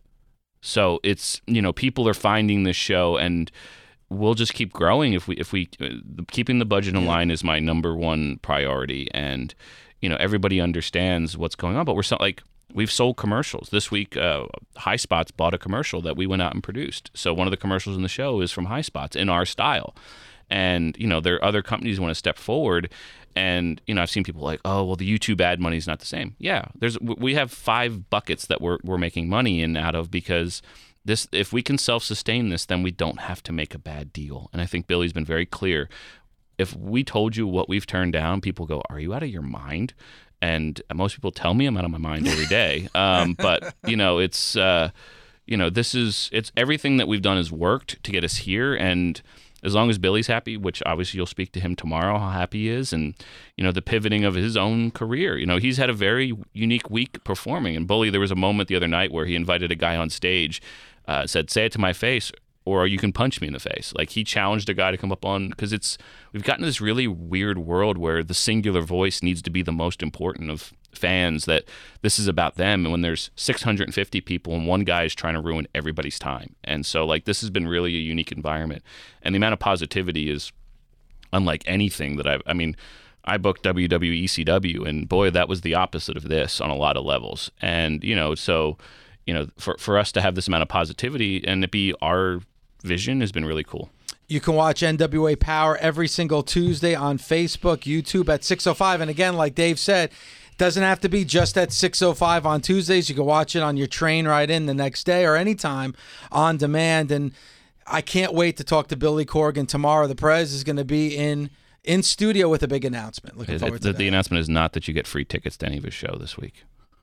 So it's, you know, people are finding this show, and we'll just keep growing if we if we uh, keeping the budget in yeah. line is my number one priority, and you know, everybody understands what's going on. But we're so, like. We've sold commercials. This week, uh, High Spots bought a commercial that we went out and produced. So one of the commercials in the show is from High Spots in our style. And, you know, there are other companies who want to step forward. And, you know, I've seen people like, oh, well, the YouTube ad money is not the same. Yeah, there's we have five buckets that we're, we're making money in out of, because this if we can self-sustain this, then we don't have to make a bad deal. And I think Billy's been very clear. If we told you what we've turned down, people go, are you out of your mind? And most people tell me I'm out of my mind every day. Um, but, you know, it's, uh, you know, this is, it's everything that we've done has worked to get us here. And as long as Billy's happy, which obviously you'll speak to him tomorrow, how happy he is, and, you know, the pivoting of his own career. You know, he's had a very unique week performing. And Bully, there was a moment the other night where he invited a guy on stage, uh, said, say it to my face, or you can punch me in the face. Like, he challenged a guy to come up on, because it's, we've gotten this really weird world where the singular voice needs to be the most important of fans, that this is about them. And when there's six hundred fifty people and one guy is trying to ruin everybody's time. And so, like, this has been really a unique environment. And the amount of positivity is unlike anything that I've, I mean, I booked W W E C W, and boy, that was the opposite of this on a lot of levels. And, you know, so, you know, for, for us to have this amount of positivity and it be our vision has been really cool. You can watch N W A Power every single Tuesday on Facebook, YouTube at six oh five. And again, like Dave said, it doesn't have to be just at six oh five on Tuesdays. You can watch it on your train ride in the next day or anytime on demand. And I can't wait to talk to Billy Corgan tomorrow. The Prez is going to be in in studio with a big announcement. Looking It- forward it- to the, that. the announcement is not that you get free tickets to any of his show this week.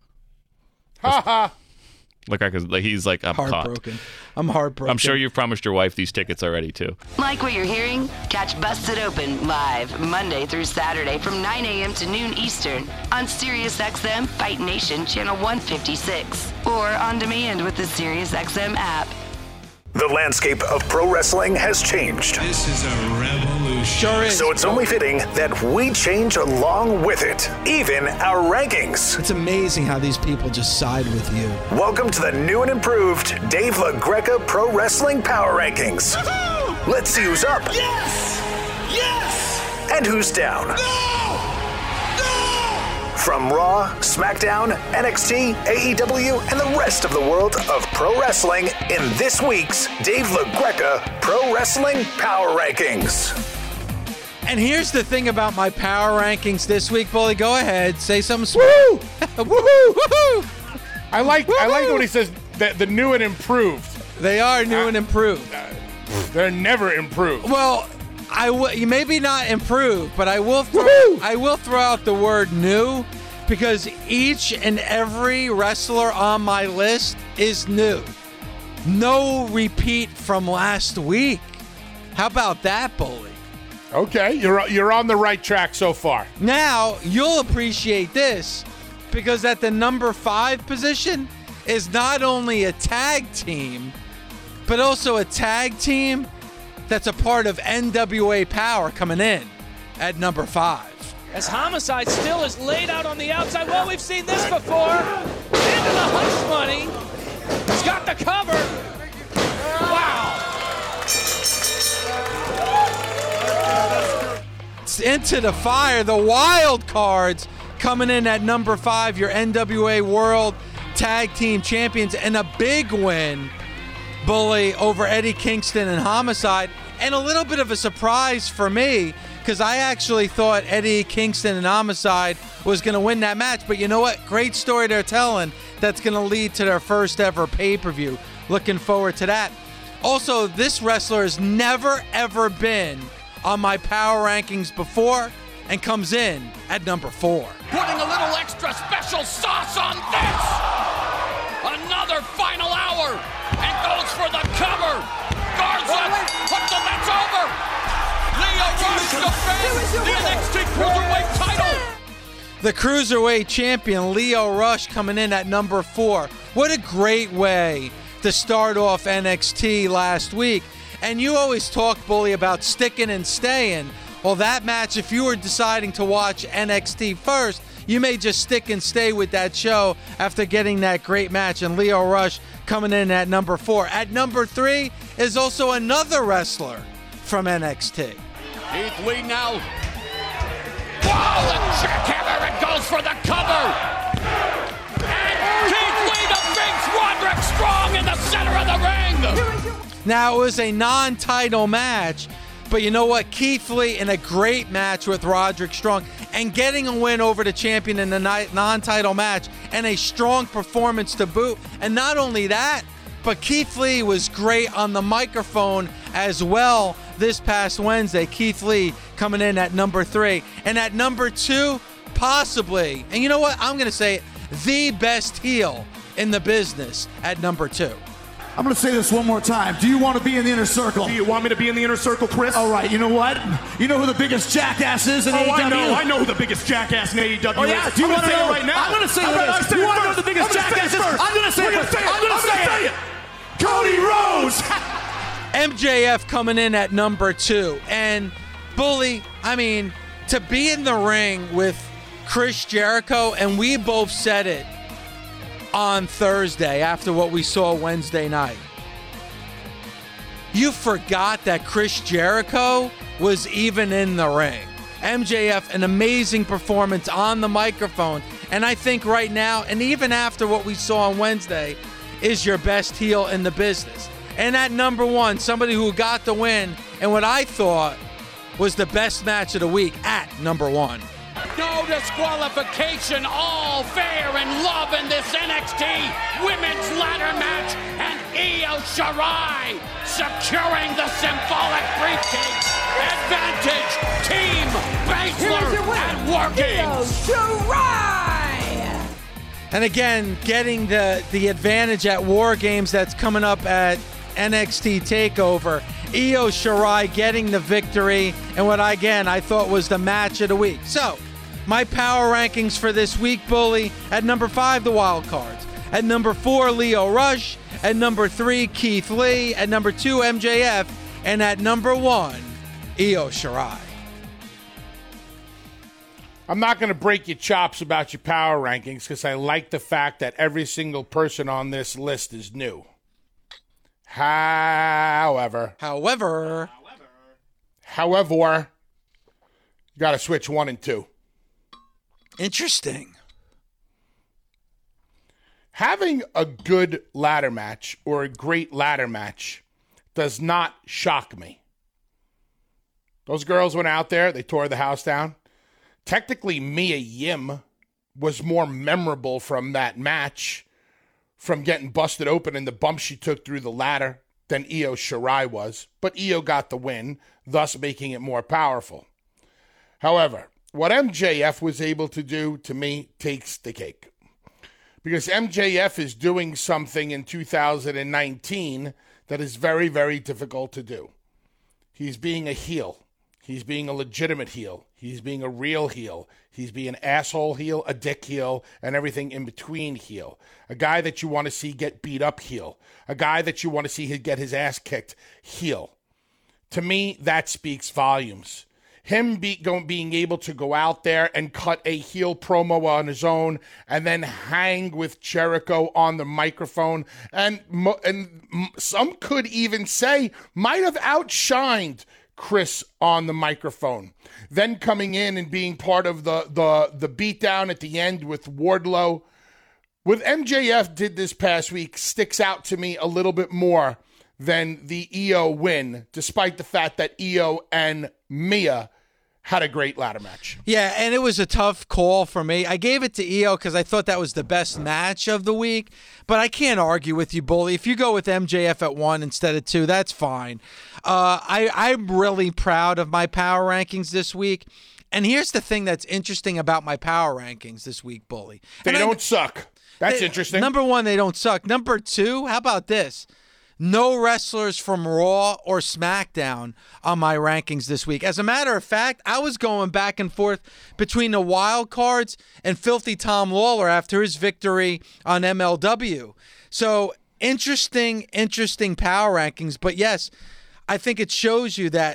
Ha ha. Look, like, like he's like, I'm caught. Heartbroken. I'm heartbroken. I'm sure you've promised your wife these tickets already, too. Like what you're hearing? Catch Busted Open live Monday through Saturday from nine a.m. to noon Eastern on SiriusXM Fight Nation Channel one fifty-six or on demand with the SiriusXM app. The landscape of pro wrestling has changed, This is a revolution. Sure is. so it's only fitting that we change along with it, even our rankings. It's amazing how these people just side with you. Welcome to the new and improved Dave LaGreca Pro Wrestling Power Rankings. Let's see who's up Yes! Yes! and who's down. No! No! From Raw, SmackDown, N X T, A E W, and the rest of the world of pro wrestling in this week's Dave LaGreca Pro Wrestling Power Rankings. And here's the thing about my power rankings this week, Bully. Go ahead, say something. Sw- Woo! Woohoo! Woohoo! I like I like Woohoo! when he says that the new and improved. They are new and improved. They're never improved. Well, I will. You maybe not improved, but I will. Throw, I will throw out the word new because each and every wrestler on my list is new. No repeat from last week. How about that, Bully? Okay, you're you're on the right track so far. Now, you'll appreciate this because at the number five position is not only a tag team, but also a tag team that's a part of N W A Power coming in at number five. As Homicide still is laid out on the outside. Well, we've seen this before. Into the hush money. He's got the cover. Wow. It's into the fire. The Wild Cards coming in at number five, your N W A World Tag Team Champions, and a big win, Bully, over Eddie Kingston and Homicide. And a little bit of a surprise for me because I actually thought Eddie Kingston and Homicide was going to win that match. But you know what? Great story they're telling that's going to lead to their first ever pay-per-view. Looking forward to that. Also, this wrestler has never, ever been on my power rankings before and comes in at number four. Putting a little extra special sauce on this. Another final hour. And goes for the cover. Garza. Until that's over. Leo Rush defends the N X T Cruiserweight title. The Cruiserweight champion, Leo Rush, coming in at number four. What a great way to start off N X T last week. And you always talk, Bully, about sticking and staying. Well, that match, if you were deciding to watch N X T first, you may just stick and stay with that show after getting that great match. And Leo Rush coming in at number four. At number three is also another wrestler from N X T. Keith Lee now. Wow, the jackhammer, and goes for the cover. And Keith Lee defeats Roderick Strong in the center of the ring. Now, it was a non-title match, but you know what? Keith Lee in a great match with Roderick Strong and getting a win over the champion in the non-title match and a strong performance to boot. And not only that, but Keith Lee was great on the microphone as well this past Wednesday. Keith Lee coming in at number three. And at number two, possibly, and you know what? I'm going to say it, the best heel in the business at number two. I'm going to say this one more time. Do you want to be in the inner circle? Do you want me to be in the inner circle, Chris? All right, you know what? You know who the biggest jackass is in Oh, A E W? I know. I know who the biggest jackass in A E W Oh, yeah? is. Do you I'm want to gonna say know? it right now? I'm going to say I'm this. gonna say You it want to know first. who the biggest I'm gonna say jackass it is? first. I'm going to say We're it. gonna say it. I'm going I'm to gonna say say it. it. Cody Rhodes. M J F coming in at number two. And Bully, I mean, to be in the ring with Chris Jericho, and we both said it on Thursday after what we saw Wednesday night. You forgot that Chris Jericho was even in the ring. M J F, an amazing performance on the microphone. And I think right now, and even after what we saw on Wednesday, is your best heel in the business. And at number one, somebody who got the win and what I thought was the best match of the week at number one. No disqualification, all fair and love in this N X T Women's Ladder Match, and Io Shirai securing the symbolic briefcase. Advantage, Team Baszler at War Games. Io Shirai! And again, getting the, the advantage at War Games that's coming up at N X T TakeOver. Io Shirai getting the victory, and what, again, I thought was the match of the week. So, my power rankings for this week, Bully. At number five, the Wild Cards. At number four, Lio Rush. At number three, Keith Lee. At number two, M J F. And at number one, Io Shirai. I'm not going to break your chops about your power rankings because I like the fact that every single person on this list is new. However, However, however, you got to switch one and two. Interesting. Having a good ladder match or a great ladder match does not shock me. Those girls went out there, they tore the house down. Technically, Mia Yim was more memorable from that match, from getting busted open and the bump she took through the ladder, than Io Shirai was. But Io got the win, thus making it more powerful. However, what M J F was able to do, to me, takes the cake. Because M J F is doing something in two thousand nineteen that is very, very difficult to do. He's being a heel. He's being a legitimate heel. He's being a real heel. He's being an asshole heel, a dick heel, and everything in between heel. A guy that you want to see get beat up heel. A guy that you want to see get his ass kicked heel. To me, that speaks volumes. Him be, go, being able to go out there and cut a heel promo on his own and then hang with Jericho on the microphone. And, and some could even say might have outshined Chris on the microphone. Then coming in and being part of the, the, the beatdown at the end with Wardlow. What M J F did this past week sticks out to me a little bit more than the Io win, despite the fact that Io and Mia had a great ladder match. Yeah, and it was a tough call for me. I gave it to Io because I thought that was the best match of the week, but I can't argue with you, Bully. If you go with M J F at one instead of two, that's fine. Uh, I, I'm really proud of my power rankings this week, and here's the thing that's interesting about my power rankings this week, Bully. They and don't I, suck. That's they, interesting. Number one, they don't suck. Number two, how about this? No wrestlers from Raw or SmackDown on my rankings this week. As a matter of fact, I was going back and forth between the Wild Cards and Filthy Tom Lawler after his victory on M L W. So interesting, interesting power rankings. But yes, I think it shows you that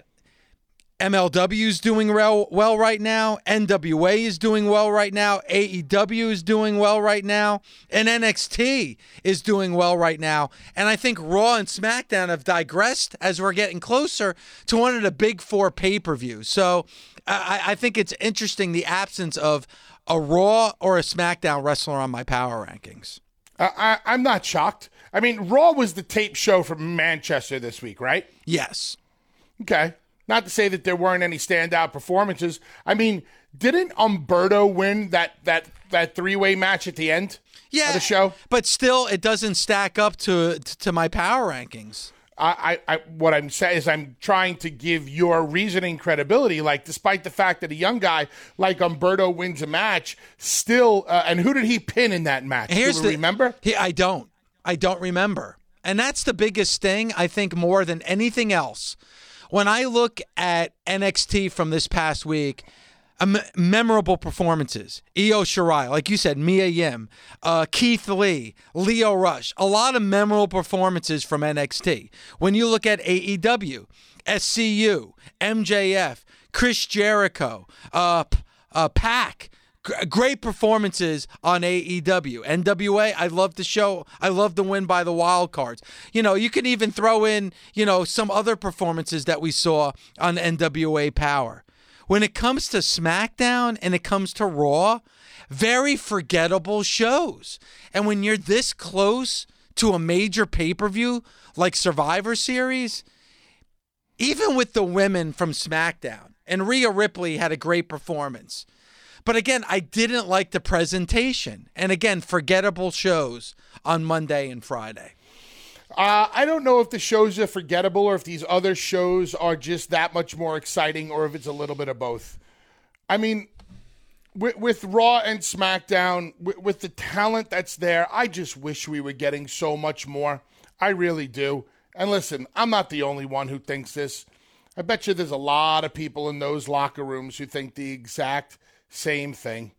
M L W is doing well, well right now. N W A is doing well right now. A E W is doing well right now. And N X T is doing well right now. And I think Raw and SmackDown have digressed as we're getting closer to one of the big four pay-per-views. So I, I think it's interesting the absence of a Raw or a SmackDown wrestler on my power rankings. Uh, I, I'm not shocked. I mean, Raw was the tape show from Manchester this week, right? Yes. Okay. Not to say that there weren't any standout performances. I mean, didn't Umberto win that that that three-way match at the end yeah, of the show? But still, it doesn't stack up to to my power rankings. I, I, I what I'm saying is I'm trying to give your reasoning credibility. Like, despite the fact that a young guy like Umberto wins a match, still, uh, and who did he pin in that match? Here's Do we the, remember? He, I don't. I don't remember. And that's the biggest thing, I think, more than anything else. When I look at N X T from this past week, um, memorable performances. Io Shirai, like you said, Mia Yim, uh, Keith Lee, Lio Rush. A lot of memorable performances from N X T. When you look at A E W, S C U, M J F, Chris Jericho, uh, uh, Pac. Great performances on A E W. N W A, I love the show. I love the win by the Wild Cards. You know, you can even throw in, you know, some other performances that we saw on N W A Power. When it comes to SmackDown and it comes to Raw, very forgettable shows. And when you're this close to a major pay-per-view like Survivor Series, even with the women from SmackDown, and Rhea Ripley had a great performance. But again, I didn't like the presentation. And again, forgettable shows on Monday and Friday. Uh, I don't know if the shows are forgettable or if these other shows are just that much more exciting or if it's a little bit of both. I mean, with, with Raw and SmackDown, with, with the talent that's there, I just wish we were getting so much more. I really do. And listen, I'm not the only one who thinks this. I bet you there's a lot of people in those locker rooms who think the exact same thing.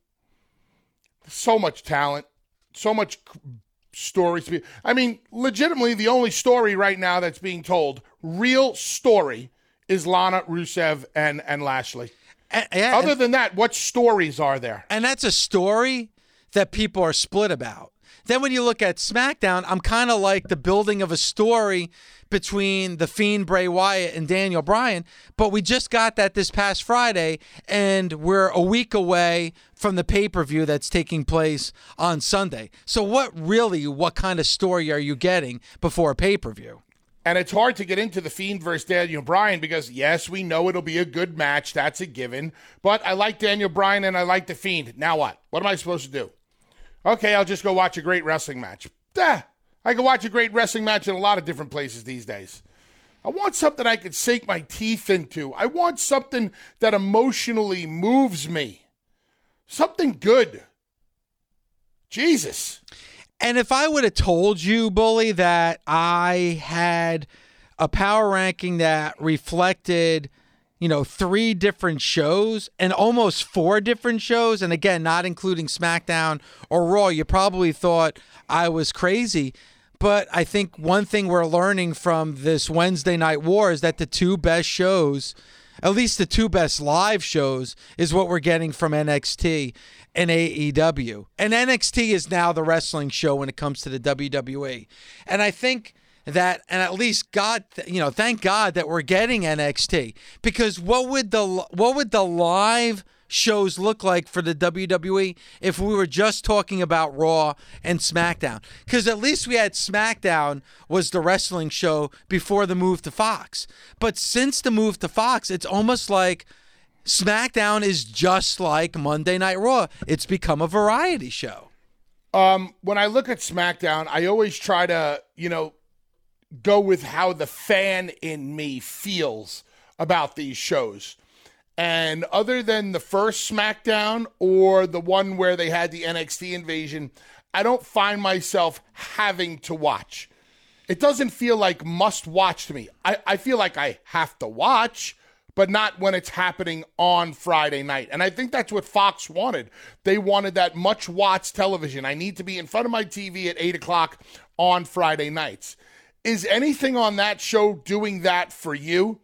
So much talent, so much stories. I mean, legitimately, the only story right now that's being told, real story, is Lana, Rusev, and, and Lashley. And, yeah, Other and, than that, what stories are there? And that's a story that people are split about. Then when you look at SmackDown, I'm kind of like the building of a story between The Fiend, Bray Wyatt, and Daniel Bryan, but we just got that this past Friday, and we're a week away from the pay-per-view that's taking place on Sunday. So what really, what kind of story are you getting before a pay-per-view? And it's hard to get into The Fiend versus Daniel Bryan because, yes, we know it'll be a good match. That's a given. But I like Daniel Bryan and I like The Fiend. Now what? What am I supposed to do? Okay, I'll just go watch a great wrestling match. Duh. I can watch a great wrestling match in a lot of different places these days. I want something I can sink my teeth into. I want something that emotionally moves me. Something good. Jesus. And if I would have told you, Bully, that I had a power ranking that reflected, you know, three different shows and almost four different shows, and again, not including SmackDown or Raw, you probably thought I was crazy. But I think one thing we're learning from this Wednesday Night War is that the two best shows, at least the two best live shows, is what we're getting from N X T and A E W. And N X T is now the wrestling show when it comes to the W W E. And I think that, and at least God, you know, thank God that we're getting N X T, because what would the what would the live shows look like for the W W E if we were just talking about Raw and SmackDown? Because at least we had SmackDown was the wrestling show before the move to Fox. But since the move to Fox, it's almost like SmackDown is just like Monday Night Raw. It's become a variety show. Um, when I look at SmackDown, I always try to, you know, go with how the fan in me feels about these shows. And other than the first SmackDown or the one where they had the N X T invasion, I don't find myself having to watch. It doesn't feel like must watch to me. I, I feel like I have to watch, but not when it's happening on Friday night. And I think that's what Fox wanted. They wanted that much watched television. I need to be in front of my T V at eight o'clock on Friday nights. Is anything on that show doing that for you?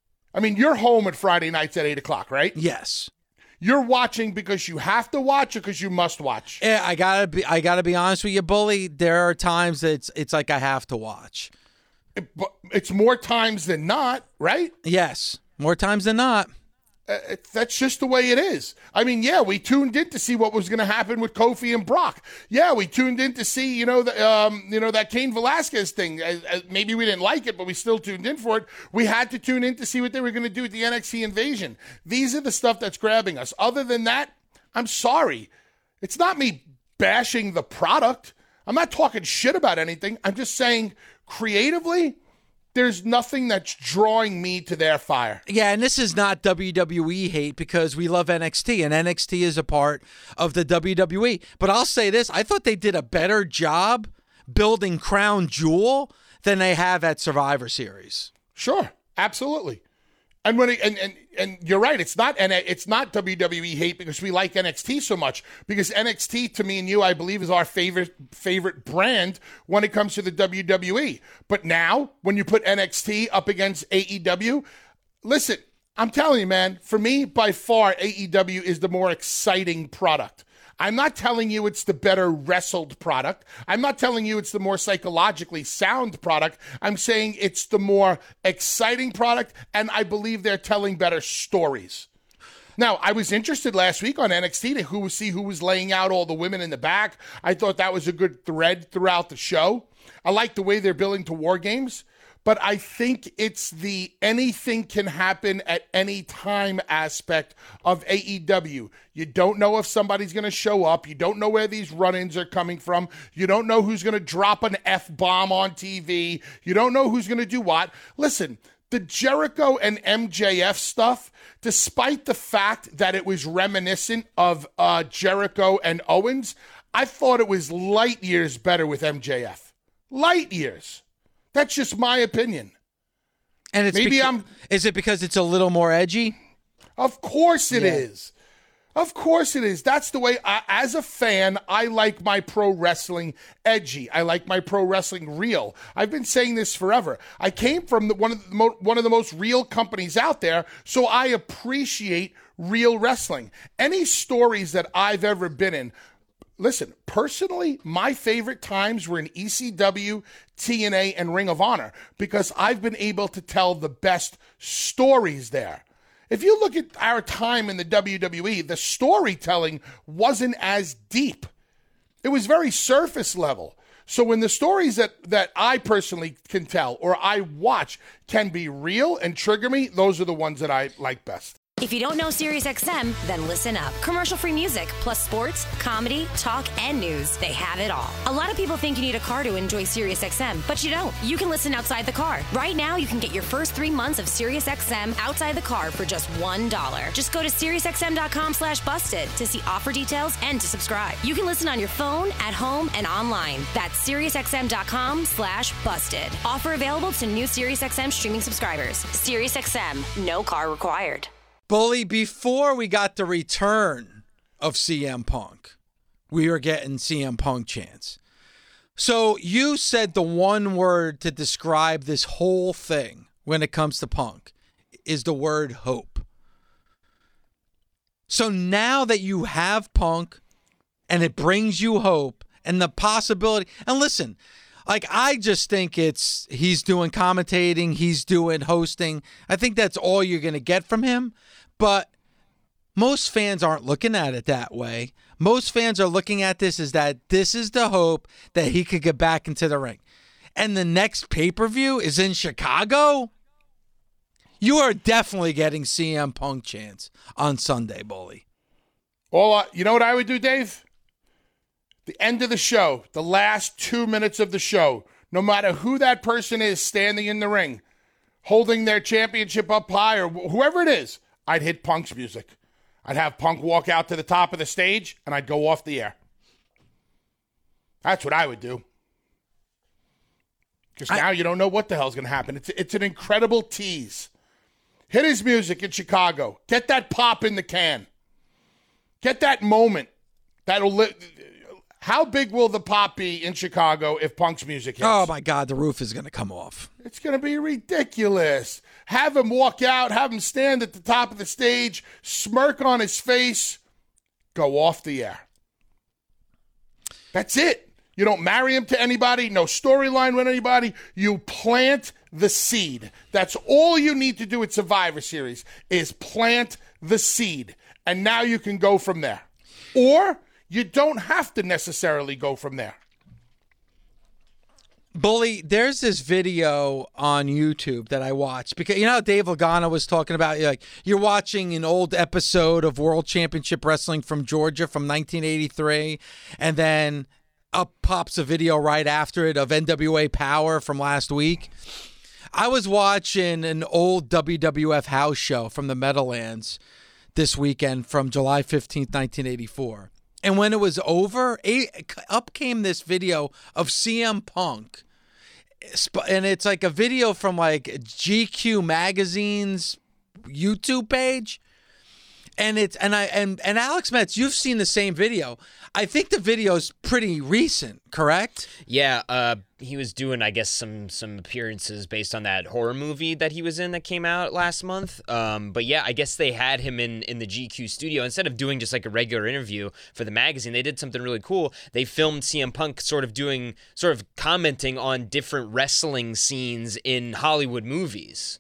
I mean, you're home at Friday nights at eight o'clock, right? Yes. You're watching because you have to watch or because you must watch? Yeah, I gotta be. I gotta be honest with you, Bully. There are times that it's it's like I have to watch. It, it's more times than not, right? Yes, more times than not. Uh, it, that's just the way it is. I mean, yeah, we tuned in to see what was going to happen with Kofi and Brock. Yeah, we tuned in to see, you know, the, um, you know, that Cain Velasquez thing. Uh, uh, maybe we didn't like it, but we still tuned in for it. We had to tune in to see what they were going to do with the N X T invasion. These are the stuff that's grabbing us. Other than that, I'm sorry. It's not me bashing the product. I'm not talking shit about anything. I'm just saying creatively, there's nothing that's drawing me to their fire. Yeah, and this is not W W E hate because we love N X T, and N X T is a part of the W W E. But I'll say this, I thought they did a better job building Crown Jewel than they have at Survivor Series. Sure, absolutely. And when it, and, and and you're right, it's not and it's not W W E hate because we like N X T so much. Because N X T, to me and you, I believe, is our favorite favorite brand when it comes to the W W E. But now, when you put N X T up against A E W, listen, I'm telling you, man, for me, by far, A E W is the more exciting product. I'm not telling you it's the better wrestled product. I'm not telling you it's the more psychologically sound product. I'm saying it's the more exciting product, and I believe they're telling better stories. Now, I was interested last week on N X T to who, see who was laying out all the women in the back. I thought that was a good thread throughout the show. I like the way they're building to War Games, but I think it's the anything can happen at any time aspect of A E W. You don't know if somebody's going to show up. You don't know where these run-ins are coming from. You don't know who's going to drop an F-bomb on T V. You don't know who's going to do what. Listen, the Jericho and M J F stuff, despite the fact that it was reminiscent of uh, Jericho and Owens, I thought it was light years better with M J F. Light years. That's just my opinion. And it's maybe beca- I'm. Is it because it's a little more edgy? Of course it Yeah. is. Of course it is. That's the way, I, as a fan, I like my pro wrestling edgy. I like my pro wrestling real. I've been saying this forever. I came from the, one, of the mo- one of the most real companies out there, so I appreciate real wrestling. Any stories that I've ever been in, listen, personally, my favorite times were in E C W, T N A, and Ring of Honor because I've been able to tell the best stories there. If you look at our time in the W W E, the storytelling wasn't as deep. It was very surface level. So when the stories that, that I personally can tell or I watch can be real and trigger me, those are the ones that I like best. If you don't know SiriusXM, then listen up. Commercial-free music, plus sports, comedy, talk, and news. They have it all. A lot of people think you need a car to enjoy SiriusXM, but you don't. You can listen outside the car. Right now, you can get your first three months of SiriusXM outside the car for just one dollar. Just go to SiriusXM.com slash busted to see offer details and to subscribe. You can listen on your phone, at home, and online. That's SiriusXM.com slash busted. Offer available to new SiriusXM streaming subscribers. SiriusXM, no car required. Bully, before we got the return of C M Punk, we were getting C M Punk chants. So you said the one word to describe this whole thing when it comes to Punk is the word hope. So now that you have Punk and it brings you hope and the possibility, and listen, like, I just think it's he's doing commentating, he's doing hosting. I think that's all you're going to get from him. But most fans aren't looking at it that way. Most fans are looking at this as that this is the hope that he could get back into the ring. And the next pay-per-view is in Chicago? You are definitely getting C M Punk chants on Sunday, Bully. Well, uh, you know what I would do, Dave? The end of the show, the last two minutes of the show, no matter who that person is standing in the ring, holding their championship up high or wh- whoever it is, I'd hit Punk's music. I'd have Punk walk out to the top of the stage, and I'd go off the air. That's what I would do. Because now you don't know what the hell's going to happen. It's, it's an incredible tease. Hit his music in Chicago. Get that pop in the can. Get that moment. That'll li- How big will the pop be in Chicago if Punk's music hits? Oh, my God, the roof is going to come off. It's going to be ridiculous. Have him walk out, have him stand at the top of the stage, smirk on his face, go off the air. That's it. You don't marry him to anybody, no storyline with anybody. You plant the seed. That's all you need to do at Survivor Series is plant the seed. And now you can go from there. Or you don't have to necessarily go from there. Bully, there's this video on YouTube that I watched because you know how Dave Lagana was talking about, like, you're watching an old episode of World Championship Wrestling from Georgia from nineteen eighty-three, and then up pops a video right after it of N W A Power from last week. I was watching an old W W F house show from the Meadowlands this weekend from July fifteenth, nineteen eighty-four. And when it was over, up came this video of C M Punk. And it's like a video from like G Q Magazine's YouTube page. And it's and I and, and Alex Metz, you've seen the same video. I think the video's pretty recent, correct? Yeah, uh, he was doing, I guess, some some appearances based on that horror movie that he was in that came out last month. Um, but yeah, I guess they had him in, in the G Q studio. Instead of doing just like a regular interview for the magazine, they did something really cool. They filmed C M Punk sort of doing, sort of commenting on different wrestling scenes in Hollywood movies.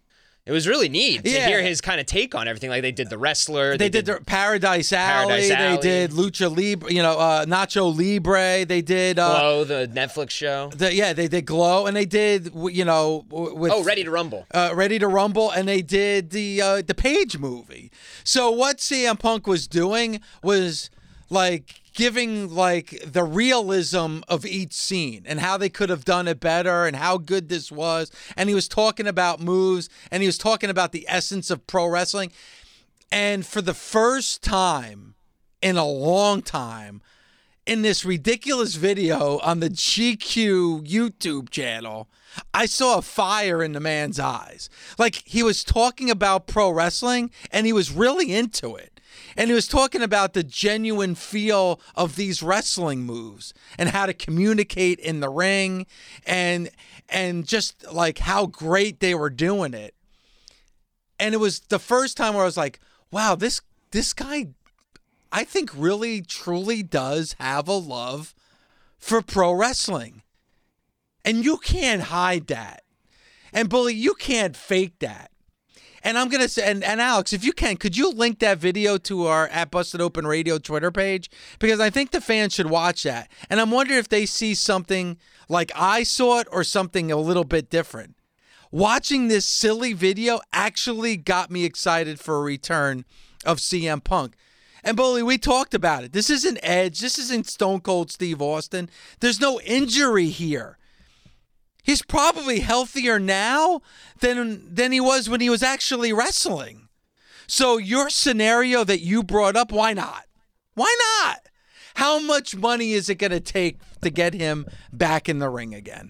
It was really neat to Yeah. hear his kind of take on everything. Like they did the wrestler. They, They, did, the Paradise Alley. Paradise Alley. They did Lucha Libre. You know, uh, Nacho Libre. They did uh, Glow, the Netflix show. The, yeah, they did Glow, and they did w- you know w- with Oh, Ready to Rumble. uh, Ready to Rumble, and they did the uh, the Page movie. So what C M Punk was doing was like giving like the realism of each scene and how they could have done it better and how good this was. And he was talking about moves, and he was talking about the essence of pro wrestling. And for the first time in a long time, in this ridiculous video on the G Q YouTube channel, I saw a fire in the man's eyes. Like, he was talking about pro wrestling, and he was really into it. And he was talking about the genuine feel of these wrestling moves and how to communicate in the ring, and and just like how great they were doing it. And it was the first time where I was like, wow, this this guy, I think, really truly does have a love for pro wrestling. And you can't hide that. And Bully, you can't fake that. And I'm going to say, and, and Alex, if you can, could you link that video to our at Busted Open Radio Twitter page? Because I think the fans should watch that. And I'm wondering if they see something like I saw it or something a little bit different. Watching this silly video actually got me excited for a return of C M Punk. And Bully, we talked about it. This isn't Edge. This isn't Stone Cold Steve Austin. There's no injury here. He's probably healthier now than than he was when he was actually wrestling. So your scenario that you brought up, why not? Why not? How much money is it going to take to get him back in the ring again?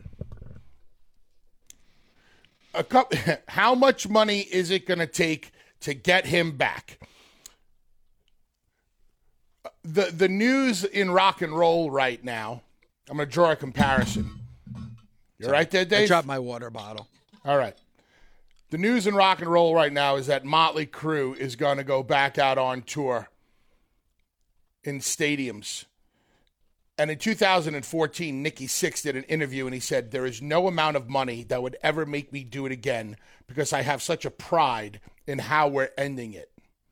A couple, how much money is it going to take to get him back? The the news in rock and roll right now, I'm going to draw a comparison. You're right there, Dave? I dropped my water bottle. All right. The news in rock and roll right now is that Motley Crue is going to go back out on tour in stadiums. And in two thousand fourteen, Nikki Sixx did an interview, and he said, there is no amount of money that would ever make me do it again because I have such a pride in how we're ending it.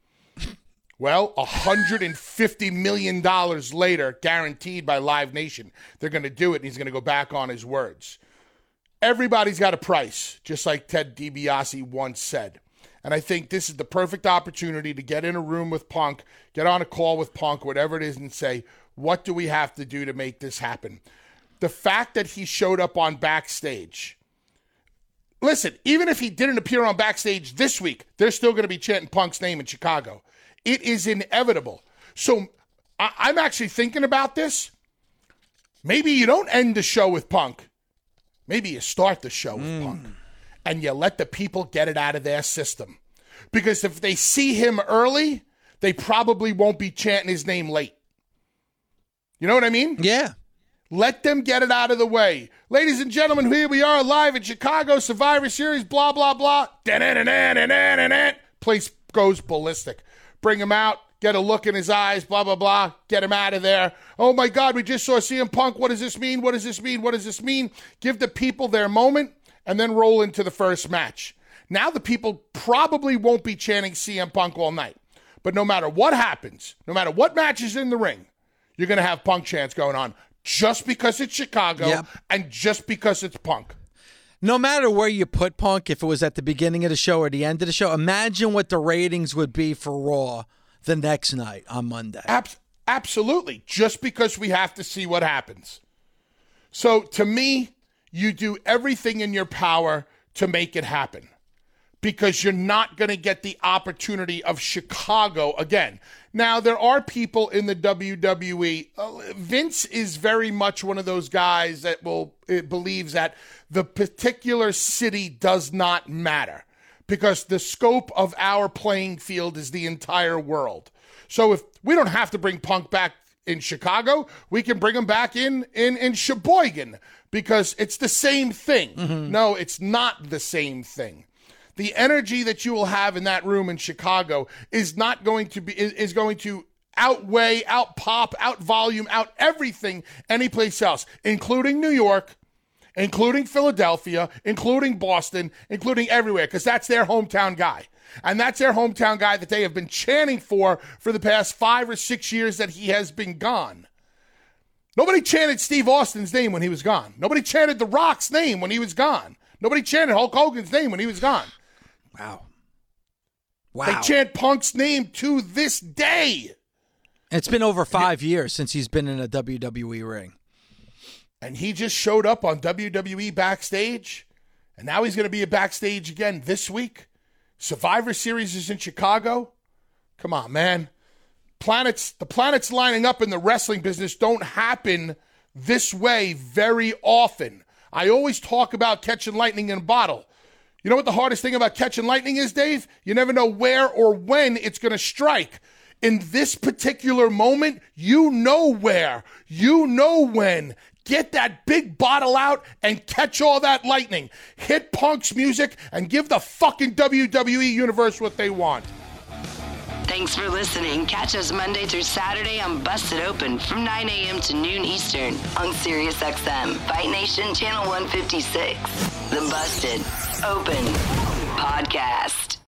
Well, one hundred fifty million dollars later, guaranteed by Live Nation, they're going to do it, and he's going to go back on his words. Everybody's got a price, just like Ted DiBiase once said. And I think this is the perfect opportunity to get in a room with Punk, get on a call with Punk, whatever it is, and say, what do we have to do to make this happen? The fact that he showed up on Backstage. Listen, even if he didn't appear on Backstage this week, they're still going to be chanting Punk's name in Chicago. It is inevitable. So I- I'm actually thinking about this. Maybe you don't end the show with Punk. Maybe you start the show with mm. Punk. And you let the people get it out of their system. Because if they see him early, they probably won't be chanting his name late. You know what I mean? Yeah. Let them get it out of the way. Ladies and gentlemen, here we are live in Chicago, Survivor Series, blah, blah, blah. Place goes ballistic. Bring him out, get a look in his eyes, blah, blah, blah, get him out of there. Oh, my God, we just saw C M Punk. What does this mean? What does this mean? What does this mean? Give the people their moment and then roll into the first match. Now the people probably won't be chanting C M Punk all night. But no matter what happens, no matter what match is in the ring, you're going to have Punk chants going on just because it's Chicago yep. and just because it's Punk. No matter where you put Punk, if it was at the beginning of the show or the end of the show, imagine what the ratings would be for Raw the next night on Monday. Ab- absolutely. Just because we have to see what happens. So to me, you do everything in your power to make it happen because you're not going to get the opportunity of Chicago again. Now, there are people in the W W E. Uh, Vince is very much one of those guys that will uh, believes that the particular city does not matter because the scope of our playing field is the entire world. So if we don't have to bring Punk back in Chicago, we can bring him back in, in, in Sheboygan because it's the same thing. Mm-hmm. No, it's not the same thing. The energy that you will have in that room in Chicago is not going to be is, is going to outweigh, out pop, out volume, out everything anyplace else, including New York, including Philadelphia, including Boston, including everywhere, because that's their hometown guy. And that's their hometown guy that they have been chanting for for the past five or six years that he has been gone. Nobody chanted Steve Austin's name when he was gone. Nobody chanted The Rock's name when he was gone. Nobody chanted Hulk Hogan's name when he was gone. Wow. Wow. They chant Punk's name to this day. It's been over five years since he's been in a W W E ring. And he just showed up on W W E Backstage, and now he's going to be a backstage again this week. Survivor Series is in Chicago. Come on, man. Planets, the planets lining up in the wrestling business don't happen this way very often. I always talk about catching lightning in a bottle. You know what the hardest thing about catching lightning is, Dave? You never know where or when it's going to strike. In this particular moment, you know where. You know when. Get that big bottle out and catch all that lightning. Hit Punk's music and give the fucking W W E Universe what they want. Thanks for listening. Catch us Monday through Saturday on Busted Open from nine a.m. to noon Eastern on Sirius X M, Fight Nation Channel one fifty-six. The Busted Open Podcast.